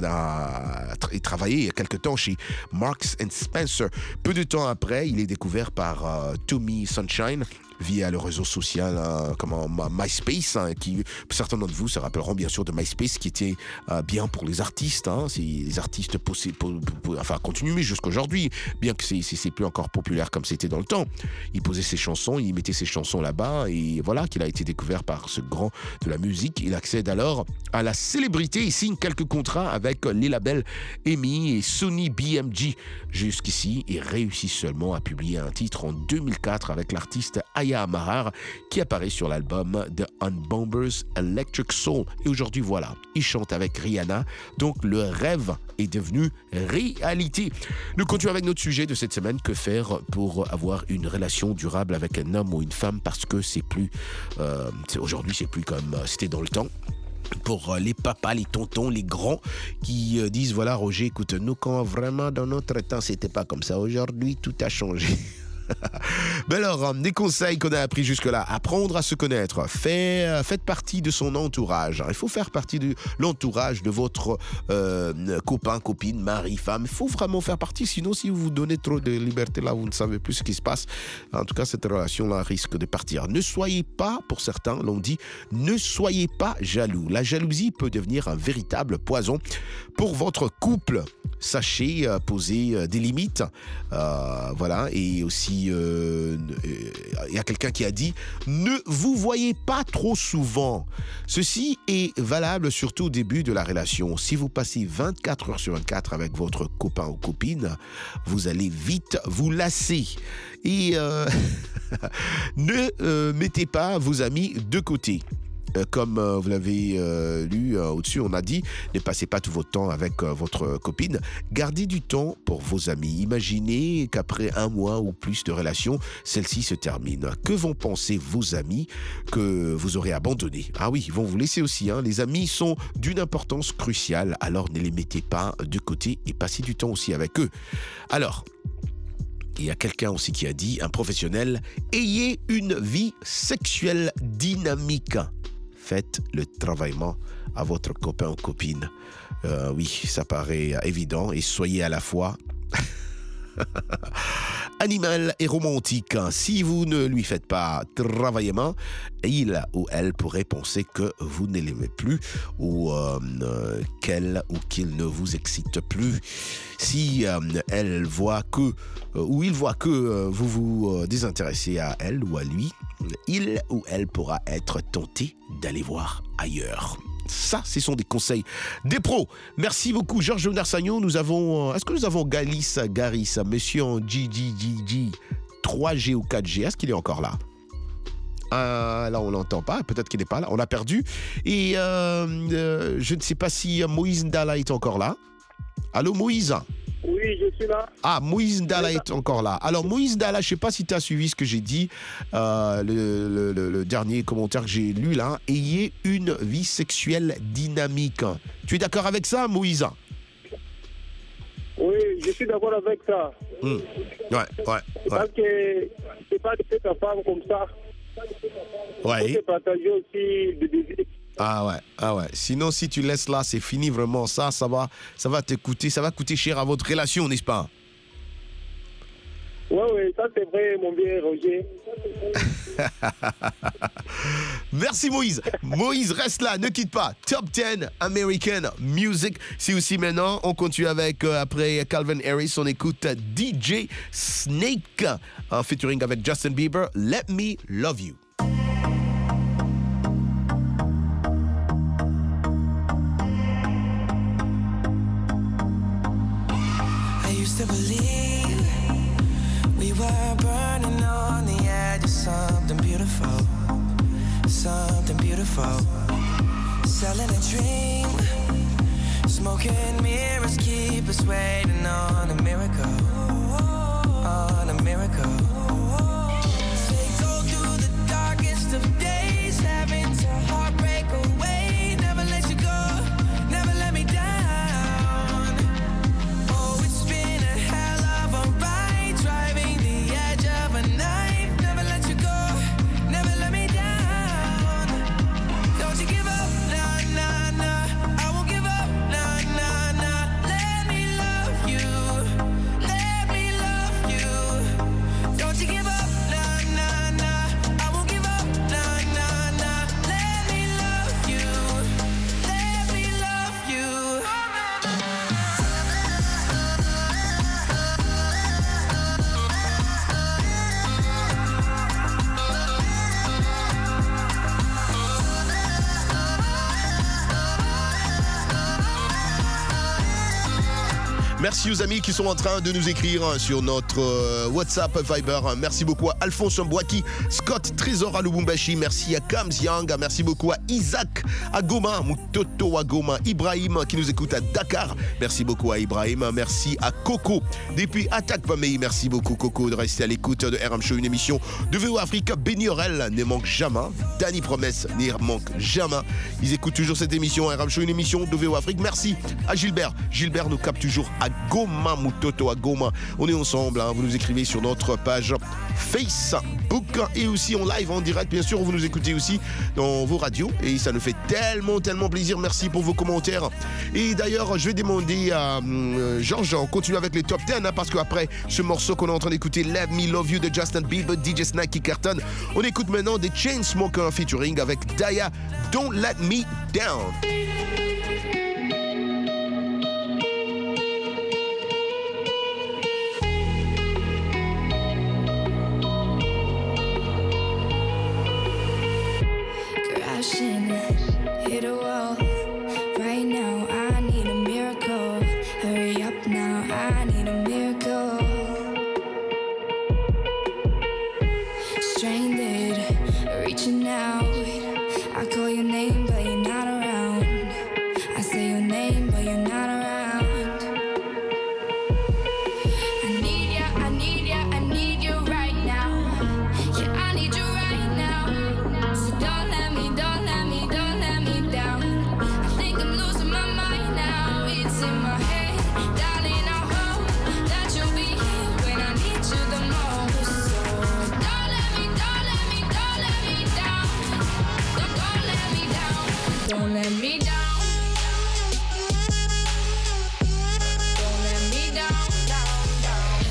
et travailler il y a quelque temps chez Marks and Spencer. Peu de temps après, il est découvert par uh, Tommy Sunshine via le réseau social euh, comment, MySpace, hein, qui certains d'entre vous se rappelleront bien sûr de MySpace, qui était euh, bien pour les artistes. Hein, c'est, les artistes possédent, po, po, enfin continuent jusqu'à aujourd'hui, bien que c'est, c'est, c'est plus encore populaire comme c'était dans le temps. Il posait ses chansons, il mettait ses chansons là-bas, et voilà qu'il a été découvert par ce grand de la musique. Il accède alors à la célébrité et signe quelques contrats avec les labels E M I et Sony B M G. Jusqu'ici, il réussit seulement à publier un titre en deux mille quatre avec l'artiste Aya Amarar qui apparaît sur l'album The Unbombers Electric Soul. Et aujourd'hui, voilà, il chante avec Rihanna. Donc, le rêve est devenu réalité. Nous continuons avec notre sujet de cette semaine. Que faire pour avoir une relation durable avec un homme ou une femme? Parce que c'est plus... Euh, c'est, aujourd'hui, c'est plus comme c'était dans le temps. Pour les papas, les tontons, les grands qui euh, disent, voilà Roger, écoute, nous quand vraiment dans notre temps, c'était pas comme ça. Aujourd'hui, tout a changé. Ben alors, des conseils qu'on a appris jusque-là. Apprendre à se connaître. Fait, faites partie de son entourage. Il faut faire partie de l'entourage de votre euh, copain, copine, mari, femme. Il faut vraiment faire partie. Sinon, si vous vous donnez trop de liberté, là, vous ne savez plus ce qui se passe. En tout cas, cette relation-là risque de partir. Ne soyez pas, pour certains, l'on dit, ne soyez pas jaloux. La jalousie peut devenir un véritable poison pour votre couple. Sachez euh, poser euh, des limites. Euh, voilà. Et aussi, il euh, y a quelqu'un qui a dit « Ne vous voyez pas trop souvent ». Ceci est valable surtout au début de la relation. Si vous passez vingt-quatre heures sur vingt-quatre avec votre copain ou copine, vous allez vite vous lasser. Et euh, ne euh, mettez pas vos amis de côté. Comme euh, vous l'avez euh, lu euh, au-dessus, on a dit, ne passez pas tout votre temps avec euh, votre copine. Gardez du temps pour vos amis. Imaginez qu'après un mois ou plus de relation, celle-ci se termine. Que vont penser vos amis que vous aurez abandonnés? Ah oui, ils vont vous laisser aussi. Hein. Les amis sont d'une importance cruciale, alors ne les mettez pas de côté et passez du temps aussi avec eux. Alors... il y a quelqu'un aussi qui a dit, un professionnel, ayez une vie sexuelle dynamique. Faites le travaillement à votre copain ou copine. Euh, oui, ça paraît évident. Et soyez à la fois animal et romantique. Si vous ne lui faites pas travaillement, il ou elle pourrait penser que vous ne l'aimez plus ou euh, qu'elle ou qu'il ne vous excite plus. Si euh, elle voit que euh, ou il voit que euh, vous vous euh, désintéressez à elle ou à lui, il ou elle pourra être tenté d'aller voir ailleurs. Ça, ce sont des conseils des pros. Merci beaucoup, Georges Narsagnon. Nous avons, est-ce que nous avons Galis Garis, monsieur en G G G G, trois G ou quatre G? Est-ce qu'il est encore là? Euh, là, on l'entend pas. Peut-être qu'il n'est pas là. On a perdu. Et euh, euh, je ne sais pas si Moïse Ndala est encore là. Allô, Moïse? Oui, je suis là. Ah, Moïse Ndala est encore là. Alors, Moïse Ndala, je ne sais pas si tu as suivi ce que j'ai dit, euh, le, le, le, le dernier commentaire que j'ai lu là. Ayez une vie sexuelle dynamique. Tu es d'accord avec ça, Moïse? Oui, je suis d'accord avec ça. Mmh. Ouais, ouais, ouais. Parce que c'est pas de faire ta femme comme ça. Ouais. Il faut partager aussi des désirs. Ah ouais, ah ouais. Sinon, si tu laisses là, c'est fini vraiment. Ça, ça va, ça va te coûter, ça va coûter cher à votre relation, n'est-ce pas? Ouais, ouais, ça c'est vrai, mon bien Roger. Merci Moïse. Moïse, reste là, ne quitte pas. Top dix American Music. C'est aussi maintenant, on continue avec, euh, après Calvin Harris, on écoute D J Snake, en featuring avec Justin Bieber, Let Me Love You. I used to believe we were burning on the edge of something beautiful, something beautiful. Selling a dream, smoking mirrors keep us waiting on a miracle, on a miracle. They go through the darkest of days, having to heartbreak away. Never let you go, never let me down. Oh, it's been a hell of a ride, driving the edge of a knife. Never let you go, never let me down. Don't you give up, nah, nah, nah. I won't give up, nah, nah, nah. Let me love you, let me love you. Don't you give up, nah, nah, nah. I won't give up, nah, nah, nah. Let me love you, let me love you. Merci aux amis qui sont en train de nous écrire sur notre euh, WhatsApp Viber. Merci beaucoup à Alphonse Mbouaki, Scott Trésor à Lubumbashi. Merci à Kams Yang. Merci beaucoup à Isaac à Goma, Mutoto à Goma. Ibrahim qui nous écoute à Dakar. Merci beaucoup à Ibrahim. Merci à Coco depuis Attaque Pamei. Merci beaucoup Coco de rester à l'écoute de R M Show, une émission de V O Afrique. Benny Orel ne manque jamais. Danny Promesse ne manque jamais. Ils écoutent toujours cette émission R M Show, une émission de V O Afrique. Merci à Gilbert. Gilbert nous capte toujours à Goma, Mutoto à Goma. On est ensemble, hein. Vous nous écrivez sur notre page Facebook et aussi en live, en direct, bien sûr. Vous nous écoutez aussi dans vos radios et ça nous fait tellement, tellement plaisir. Merci pour vos commentaires. Et d'ailleurs, je vais demander à euh, Georges, on continue avec les top dix, hein, parce qu'après ce morceau qu'on est en train d'écouter, Let Me Love You de Justin Bieber, D J Snake qui cartonne, on écoute maintenant des Chainsmokers featuring avec Daya, Don't Let Me Down. Hit a wall. Right now, I need a miracle. Hurry up now, I need a miracle. Stranded, reaching out. I call your name, but you're not around. I say your name, but you're not around. I need ya, I need ya, I need you right now. Yeah, I need you right now. So don't let me, don't let me, don't let me down. I think I'm losing my mind now. It's in my head, darling. I hope that you'll be here when I need you the most. So don't let me, don't let me, don't let me down. Don't, don't let me down. Don't let me down. Don't let me down, down, down.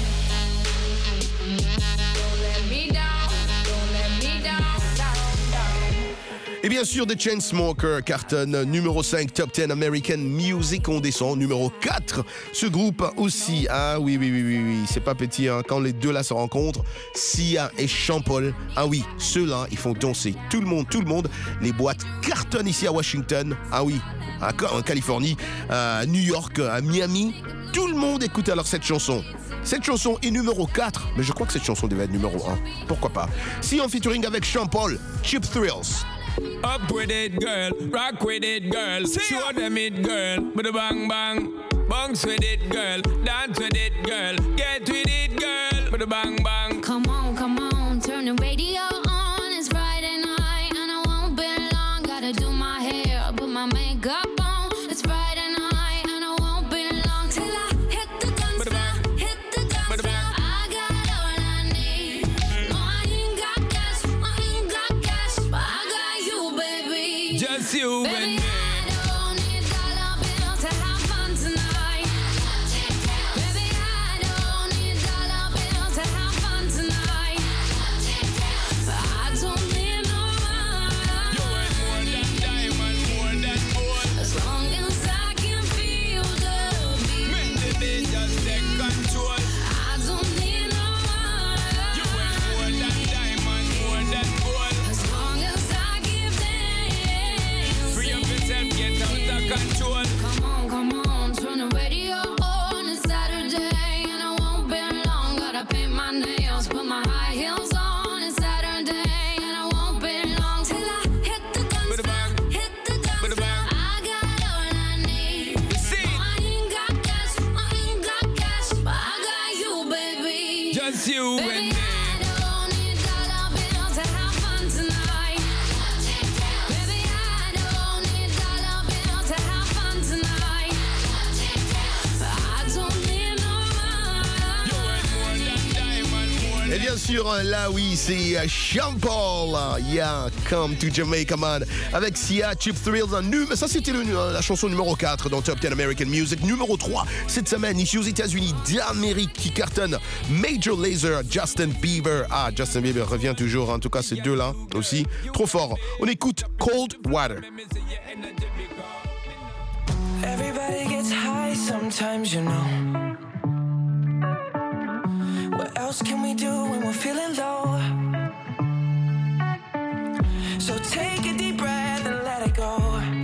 Don't let me down. Don't let me down, down, down. Et bien sûr, The Chainsmokers cartonne numéro cinq, Top dix American Music. On descend numéro quatre. Ce groupe aussi, ah oui, oui, oui, oui, oui, c'est pas petit, hein, quand les deux là se rencontrent, Sia et Sean Paul, ah oui, ceux-là, ils font danser tout le monde, tout le monde. Les boîtes cartonnent ici à Washington, ah oui, en Californie, à New York, à Miami. Tout le monde écoute alors cette chanson. Cette chanson est numéro quatre, mais je crois que cette chanson devait être numéro un. Pourquoi pas? Si en featuring avec Sean Paul, Cheap Thrills. Up with it, girl. Rock with it, girl. Show them it, girl. With a bang bang. Bounce with it, girl. Dance with it, girl. Get with it, girl. With a bang bang. Come on, come on, turn the radio on. It's Friday night and I won't be long. Gotta do my hair, put my makeup on. It's Friday night and I won't be long till I hit the dance floor, hit the dance floor. I got all I need. No, I ain't got cash, I ain't got cash, but I got you, baby. Just you baby, and me. I don't need dollar bills to have fun tonight. Baby, I don't need dollar bills to have fun tonight. I don't need no money. You ain't more than diamond, more than gold. As long as I can feel the beat. Make the day just take control. I don't need no money. You ain't more than diamond, more than gold. As long as I give dance. Free up yourself, get out of control. Come on, come on, turn the radio on. It's Saturday and I won't be long. Gotta paint my nails, put my high heels on. It's Saturday and I won't be long till I hit the dance floor, hit the dance floor. I got all I need. No, I ain't got cash, I ain't got cash, but I got you, baby. Just you and Baby, me. I don't need dollar bills to have fun tonight. Baby, I don't need dollar bills to have fun tonight. I don't need no money. You ain't more than diamond, more than Et bien sûr, là oui, c'est Sean Paul. Yeah, Come to Jamaica Man. Avec Sia, Cheap Thrills. Un num- Ça, c'était le- la chanson numéro quatre dans Top dix American Music. Numéro trois, cette semaine, ici aux États-Unis d'Amérique, qui cartonne. Major Lazer, Justin Bieber. Ah, Justin Bieber revient toujours. En tout cas, ces deux-là aussi. Trop fort. On écoute Cold Water. Everybody gets high sometimes, you know. What else can we do when we're feeling low? So take a deep breath and let it go.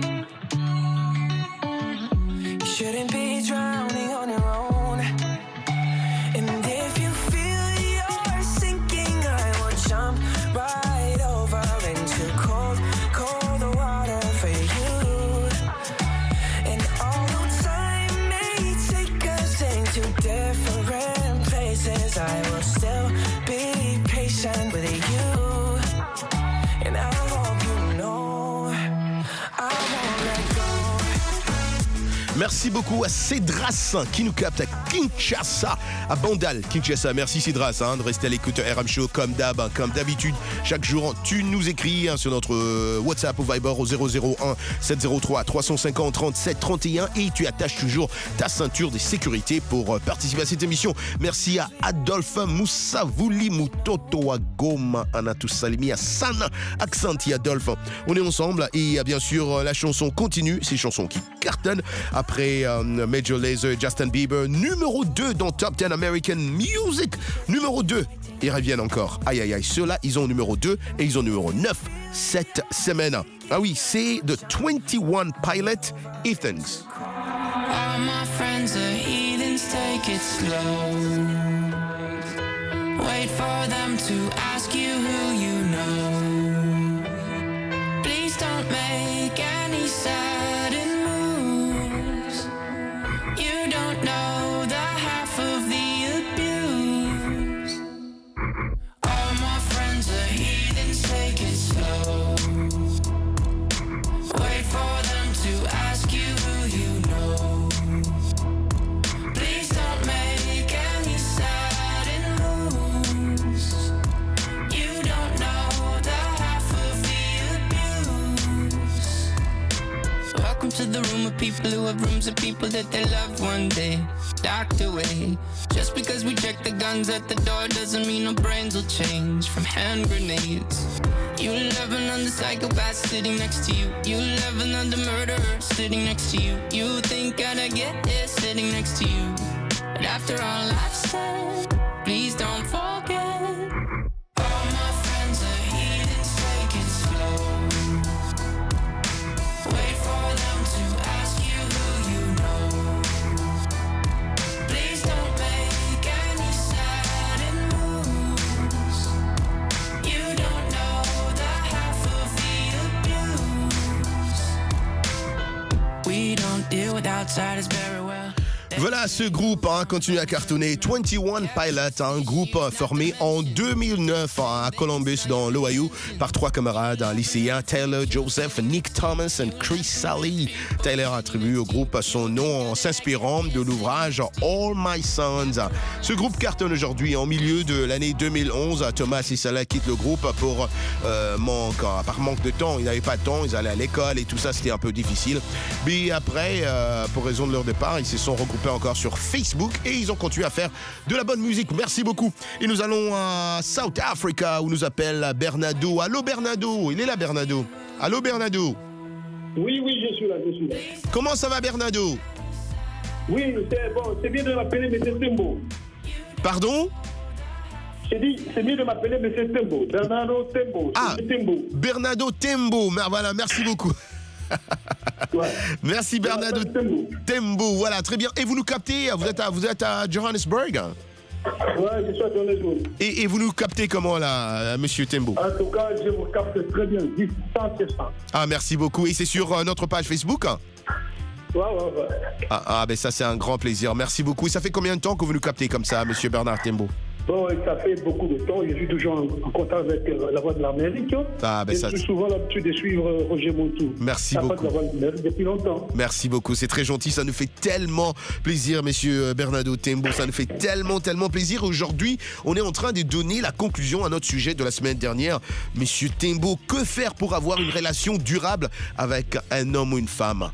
You shouldn't be drowning on your own. And if you feel you're sinking, I will jump right over into cold, cold water for you. And although time may take us into different places, I will still be patient with you. And I hope you know I won't let go. Merci beaucoup à Cédras qui nous capte à Kinshasa, à Bandal, Kinshasa. Merci Cédras hein, de rester à l'écoute de R M Show comme d'hab, hein, comme d'habitude. Chaque jour, tu nous écris hein, sur notre euh, WhatsApp ou Viber au zéro zéro un sept zéro trois trois cinq zéro trente-sept trente et un et tu attaches toujours ta ceinture de sécurité pour euh, participer à cette émission. Merci à Adolphe Moussavouli Moutoto à Goma, Anatou Salimi à Sana, Accenti Adolphe. On est ensemble et euh, bien sûr la chanson continue, ces chansons qui cartonnent. Après euh, Major Lazer, Justin Bieber, numéro deux dans Top dix American Music. Numéro deux, ils reviennent encore. Aïe aïe aïe, ceux-là, ils ont numéro deux et ils ont numéro neuf cette semaine. Ah oui, c'est The twenty-one Pilot, Ethans. All my friends are heathens, take it slow. Wait for them to ask you who you know. Please don't make any sudden moves. You don't know the half of the abuse. All my friends are heathens, take it slow. Wait for them to ask you who you know. Please don't make any sudden moves. You don't know the half of the abuse. Welcome to the room of people who have rooms of people that they loved one day docked away. Just because we check the guns at the door doesn't mean our brains will change from hand grenades. You love another psychopath sitting next to you. You love another murderer sitting next to you. You think I'd get it sitting next to you. But after all I've said, please don't forget. All my friends are heathens, take it slow. Wait for them to ask you who you know. Please don't make any outside is very well. Voilà, ce groupe hein, continue à cartonner. vingt et un Pilots, un groupe formé en deux mille neuf hein, à Columbus, dans l'Ohio, par trois camarades hein, lycéens, Taylor, Joseph, Nick Thomas et Chris Sally. Taylor attribue au groupe son nom en s'inspirant de l'ouvrage All My Sons. Ce groupe cartonne aujourd'hui en milieu de l'année deux mille onze. Thomas et Sally quittent le groupe pour euh, manque, par manque de temps. Ils n'avaient pas de temps, ils allaient à l'école et tout ça, c'était un peu difficile. Mais après, euh, pour raison de leur départ, ils se sont regroupés encore sur Facebook et ils ont continué à faire de la bonne musique. Merci beaucoup. Et nous allons à South Africa où nous appelle Bernardo. Allô Bernardo, il est là Bernardo. Allô Bernardo. Oui, oui, je suis là, je suis là. Comment ça va Bernardo? Oui, c'est bon, c'est bien de m'appeler M. Tembo. Pardon? J'ai dit, c'est mieux de m'appeler M. Tembo. Bernardo Tembo. Ah, Tembo. Bernardo Tembo. Voilà, merci beaucoup. Ouais. Merci Bernardo Tembo. Tembo. Voilà, très bien. Et vous nous captez, vous êtes à, vous êtes à Johannesburg? Ouais, je suis à Johannesburg. Et, et vous nous captez comment là, monsieur Tembo? En tout cas, je vous capte très bien. dix, cent, cent. Ah, merci beaucoup. Et c'est sur euh, notre page Facebook? Ouais, ouais, ouais. Ah, ah, ben ça c'est un grand plaisir. Merci beaucoup. Et ça fait combien de temps que vous nous captez comme ça, monsieur Bernard Tembo? Bon, ça fait beaucoup de temps. Je suis toujours en, en contact avec euh, la Voix de l'Amérique. Ah, ben ça... J'ai souvent l'habitude de suivre euh, Roger Montou. Merci la beaucoup. La Voix de l'Amérique depuis longtemps. Merci beaucoup. C'est très gentil. Ça nous fait tellement plaisir, monsieur Bernardo Tembo. Ça nous fait tellement, tellement plaisir. Aujourd'hui, on est en train de donner la conclusion à notre sujet de la semaine dernière. Monsieur Tembo, que faire pour avoir une relation durable avec un homme ou une femme?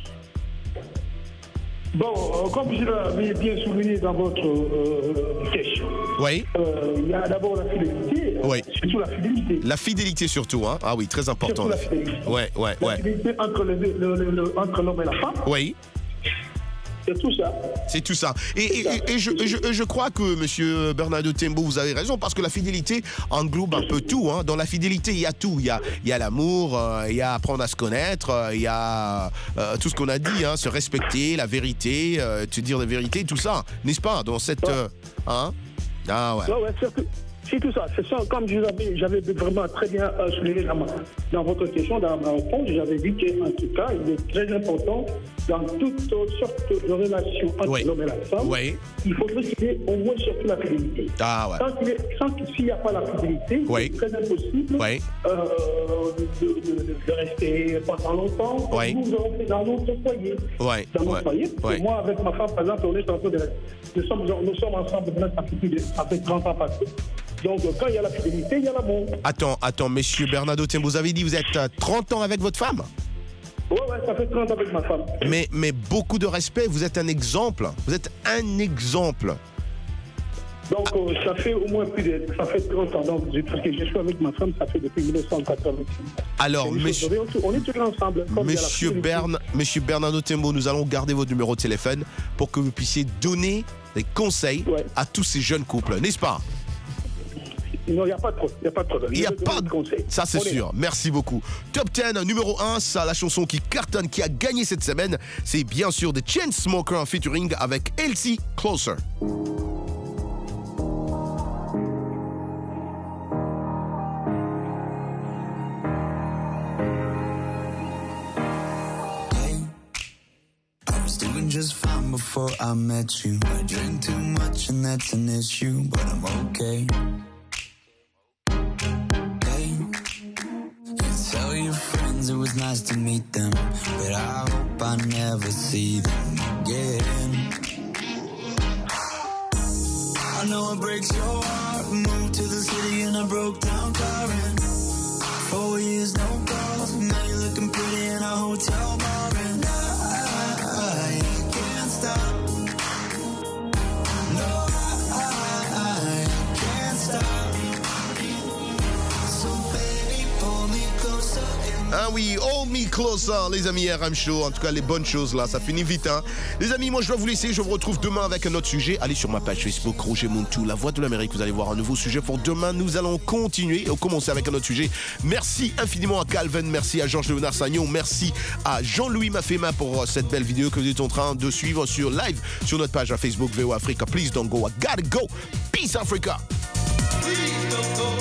Bon, euh, comme je l'avais bien souligné dans votre euh, question, oui. euh, il y a d'abord la fidélité, oui. surtout la fidélité. La fidélité surtout, hein? Ah oui, très important. Surtout la fidélité. Ouais, ouais, la ouais. fidélité entre, le, le, le, le, entre l'homme et la femme. Oui. C'est tout ça. C'est tout ça. Et, et, et, et, je, et, je, et je crois que, monsieur Bernardo Tembo, vous avez raison, parce que la fidélité englobe un peu tout. Hein. Dans la fidélité, il y a tout. Il y a, il y a l'amour, euh, il y a apprendre à se connaître, euh, il y a euh, tout ce qu'on a dit, hein, se respecter, la vérité, euh, te dire la vérité, tout ça, n'est-ce pas? Dans cette... Euh, hein? Ah ouais. Ouais, ouais, surtout. C'est tout ça. C'est ça, comme je l'avais, j'avais vraiment très bien euh, souligné dans, ma, dans votre question, dans ma réponse, j'avais dit qu'en tout cas, il est très important dans toutes sortes de relations entre oui. l'homme et la femme. Oui. Il faudrait qu'il y ait au moins surtout la fidélité. Ah ouais. Tant qu'il y ait, sans qu'il n'y a pas la fidélité, oui. c'est très impossible oui. euh, de, de, de rester pendant longtemps. Oui. Nous avons fait dans notre foyer. Oui. Dans notre oui. foyer. Oui. Moi, avec ma femme, par exemple, on est en train de la... nous, sommes, nous sommes ensemble, ça fait, plus de, ça fait trente ans passés. Donc, quand il y a la fidélité, il y a l'amour. Attends, attends, monsieur Bernardo Tembo, vous avez dit que vous êtes trente ans avec votre femme? Ouais, ouais, ça fait trente ans avec ma femme. Mais, mais beaucoup de respect, vous êtes un exemple. Vous êtes un exemple. Donc, euh, ça fait au moins plus de... Ça fait trente ans. Donc, parce que je suis avec ma femme, ça fait depuis mille neuf cent quatre-vingt-six. Alors, monsieur... On est tous ensemble. Monsieur, Bern... monsieur Bernardo Tembo, nous allons garder votre numéro de téléphone pour que vous puissiez donner des conseils ouais. à tous ces jeunes couples, n'est-ce pas? Non, il n'y a pas de problème. Il n'y a pas de problème. Il n'y a pas de conseil. Ça, c'est sûr. Là. Merci beaucoup. Top dix, numéro un, ça, la chanson qui cartonne, qui a gagné cette semaine, c'est bien sûr The Chainsmokers en featuring avec Elsie, Closer. Just fine before I met you. I drink too much and that's an issue, but I'm okay. Hey, you tell your friends it was nice to meet them, but I hope I never see them again. I know it breaks your heart. Moved to the city in a broke down car and four years no calls. Now you're looking pretty in a hotel bar and I can't stop. No, I, I can't stop. So baby, pull me closer. Ah oui, hold me closer, les amis R M Show. En tout cas, les bonnes choses là, ça finit vite. Hein. Les amis, moi je dois vous laisser. Je vous retrouve demain avec un autre sujet. Allez sur ma page Facebook, Roger Montou, La Voix de l'Amérique. Vous allez voir un nouveau sujet pour demain. Nous allons continuer et commencer avec un autre sujet. Merci infiniment à Calvin. Merci à Georges-Léonard Sagnon. Merci à Jean-Louis Mafema pour cette belle vidéo que vous êtes en train de suivre sur live sur notre page Facebook V O Africa. Please don't go. I gotta go. Peace Africa. Please don't go.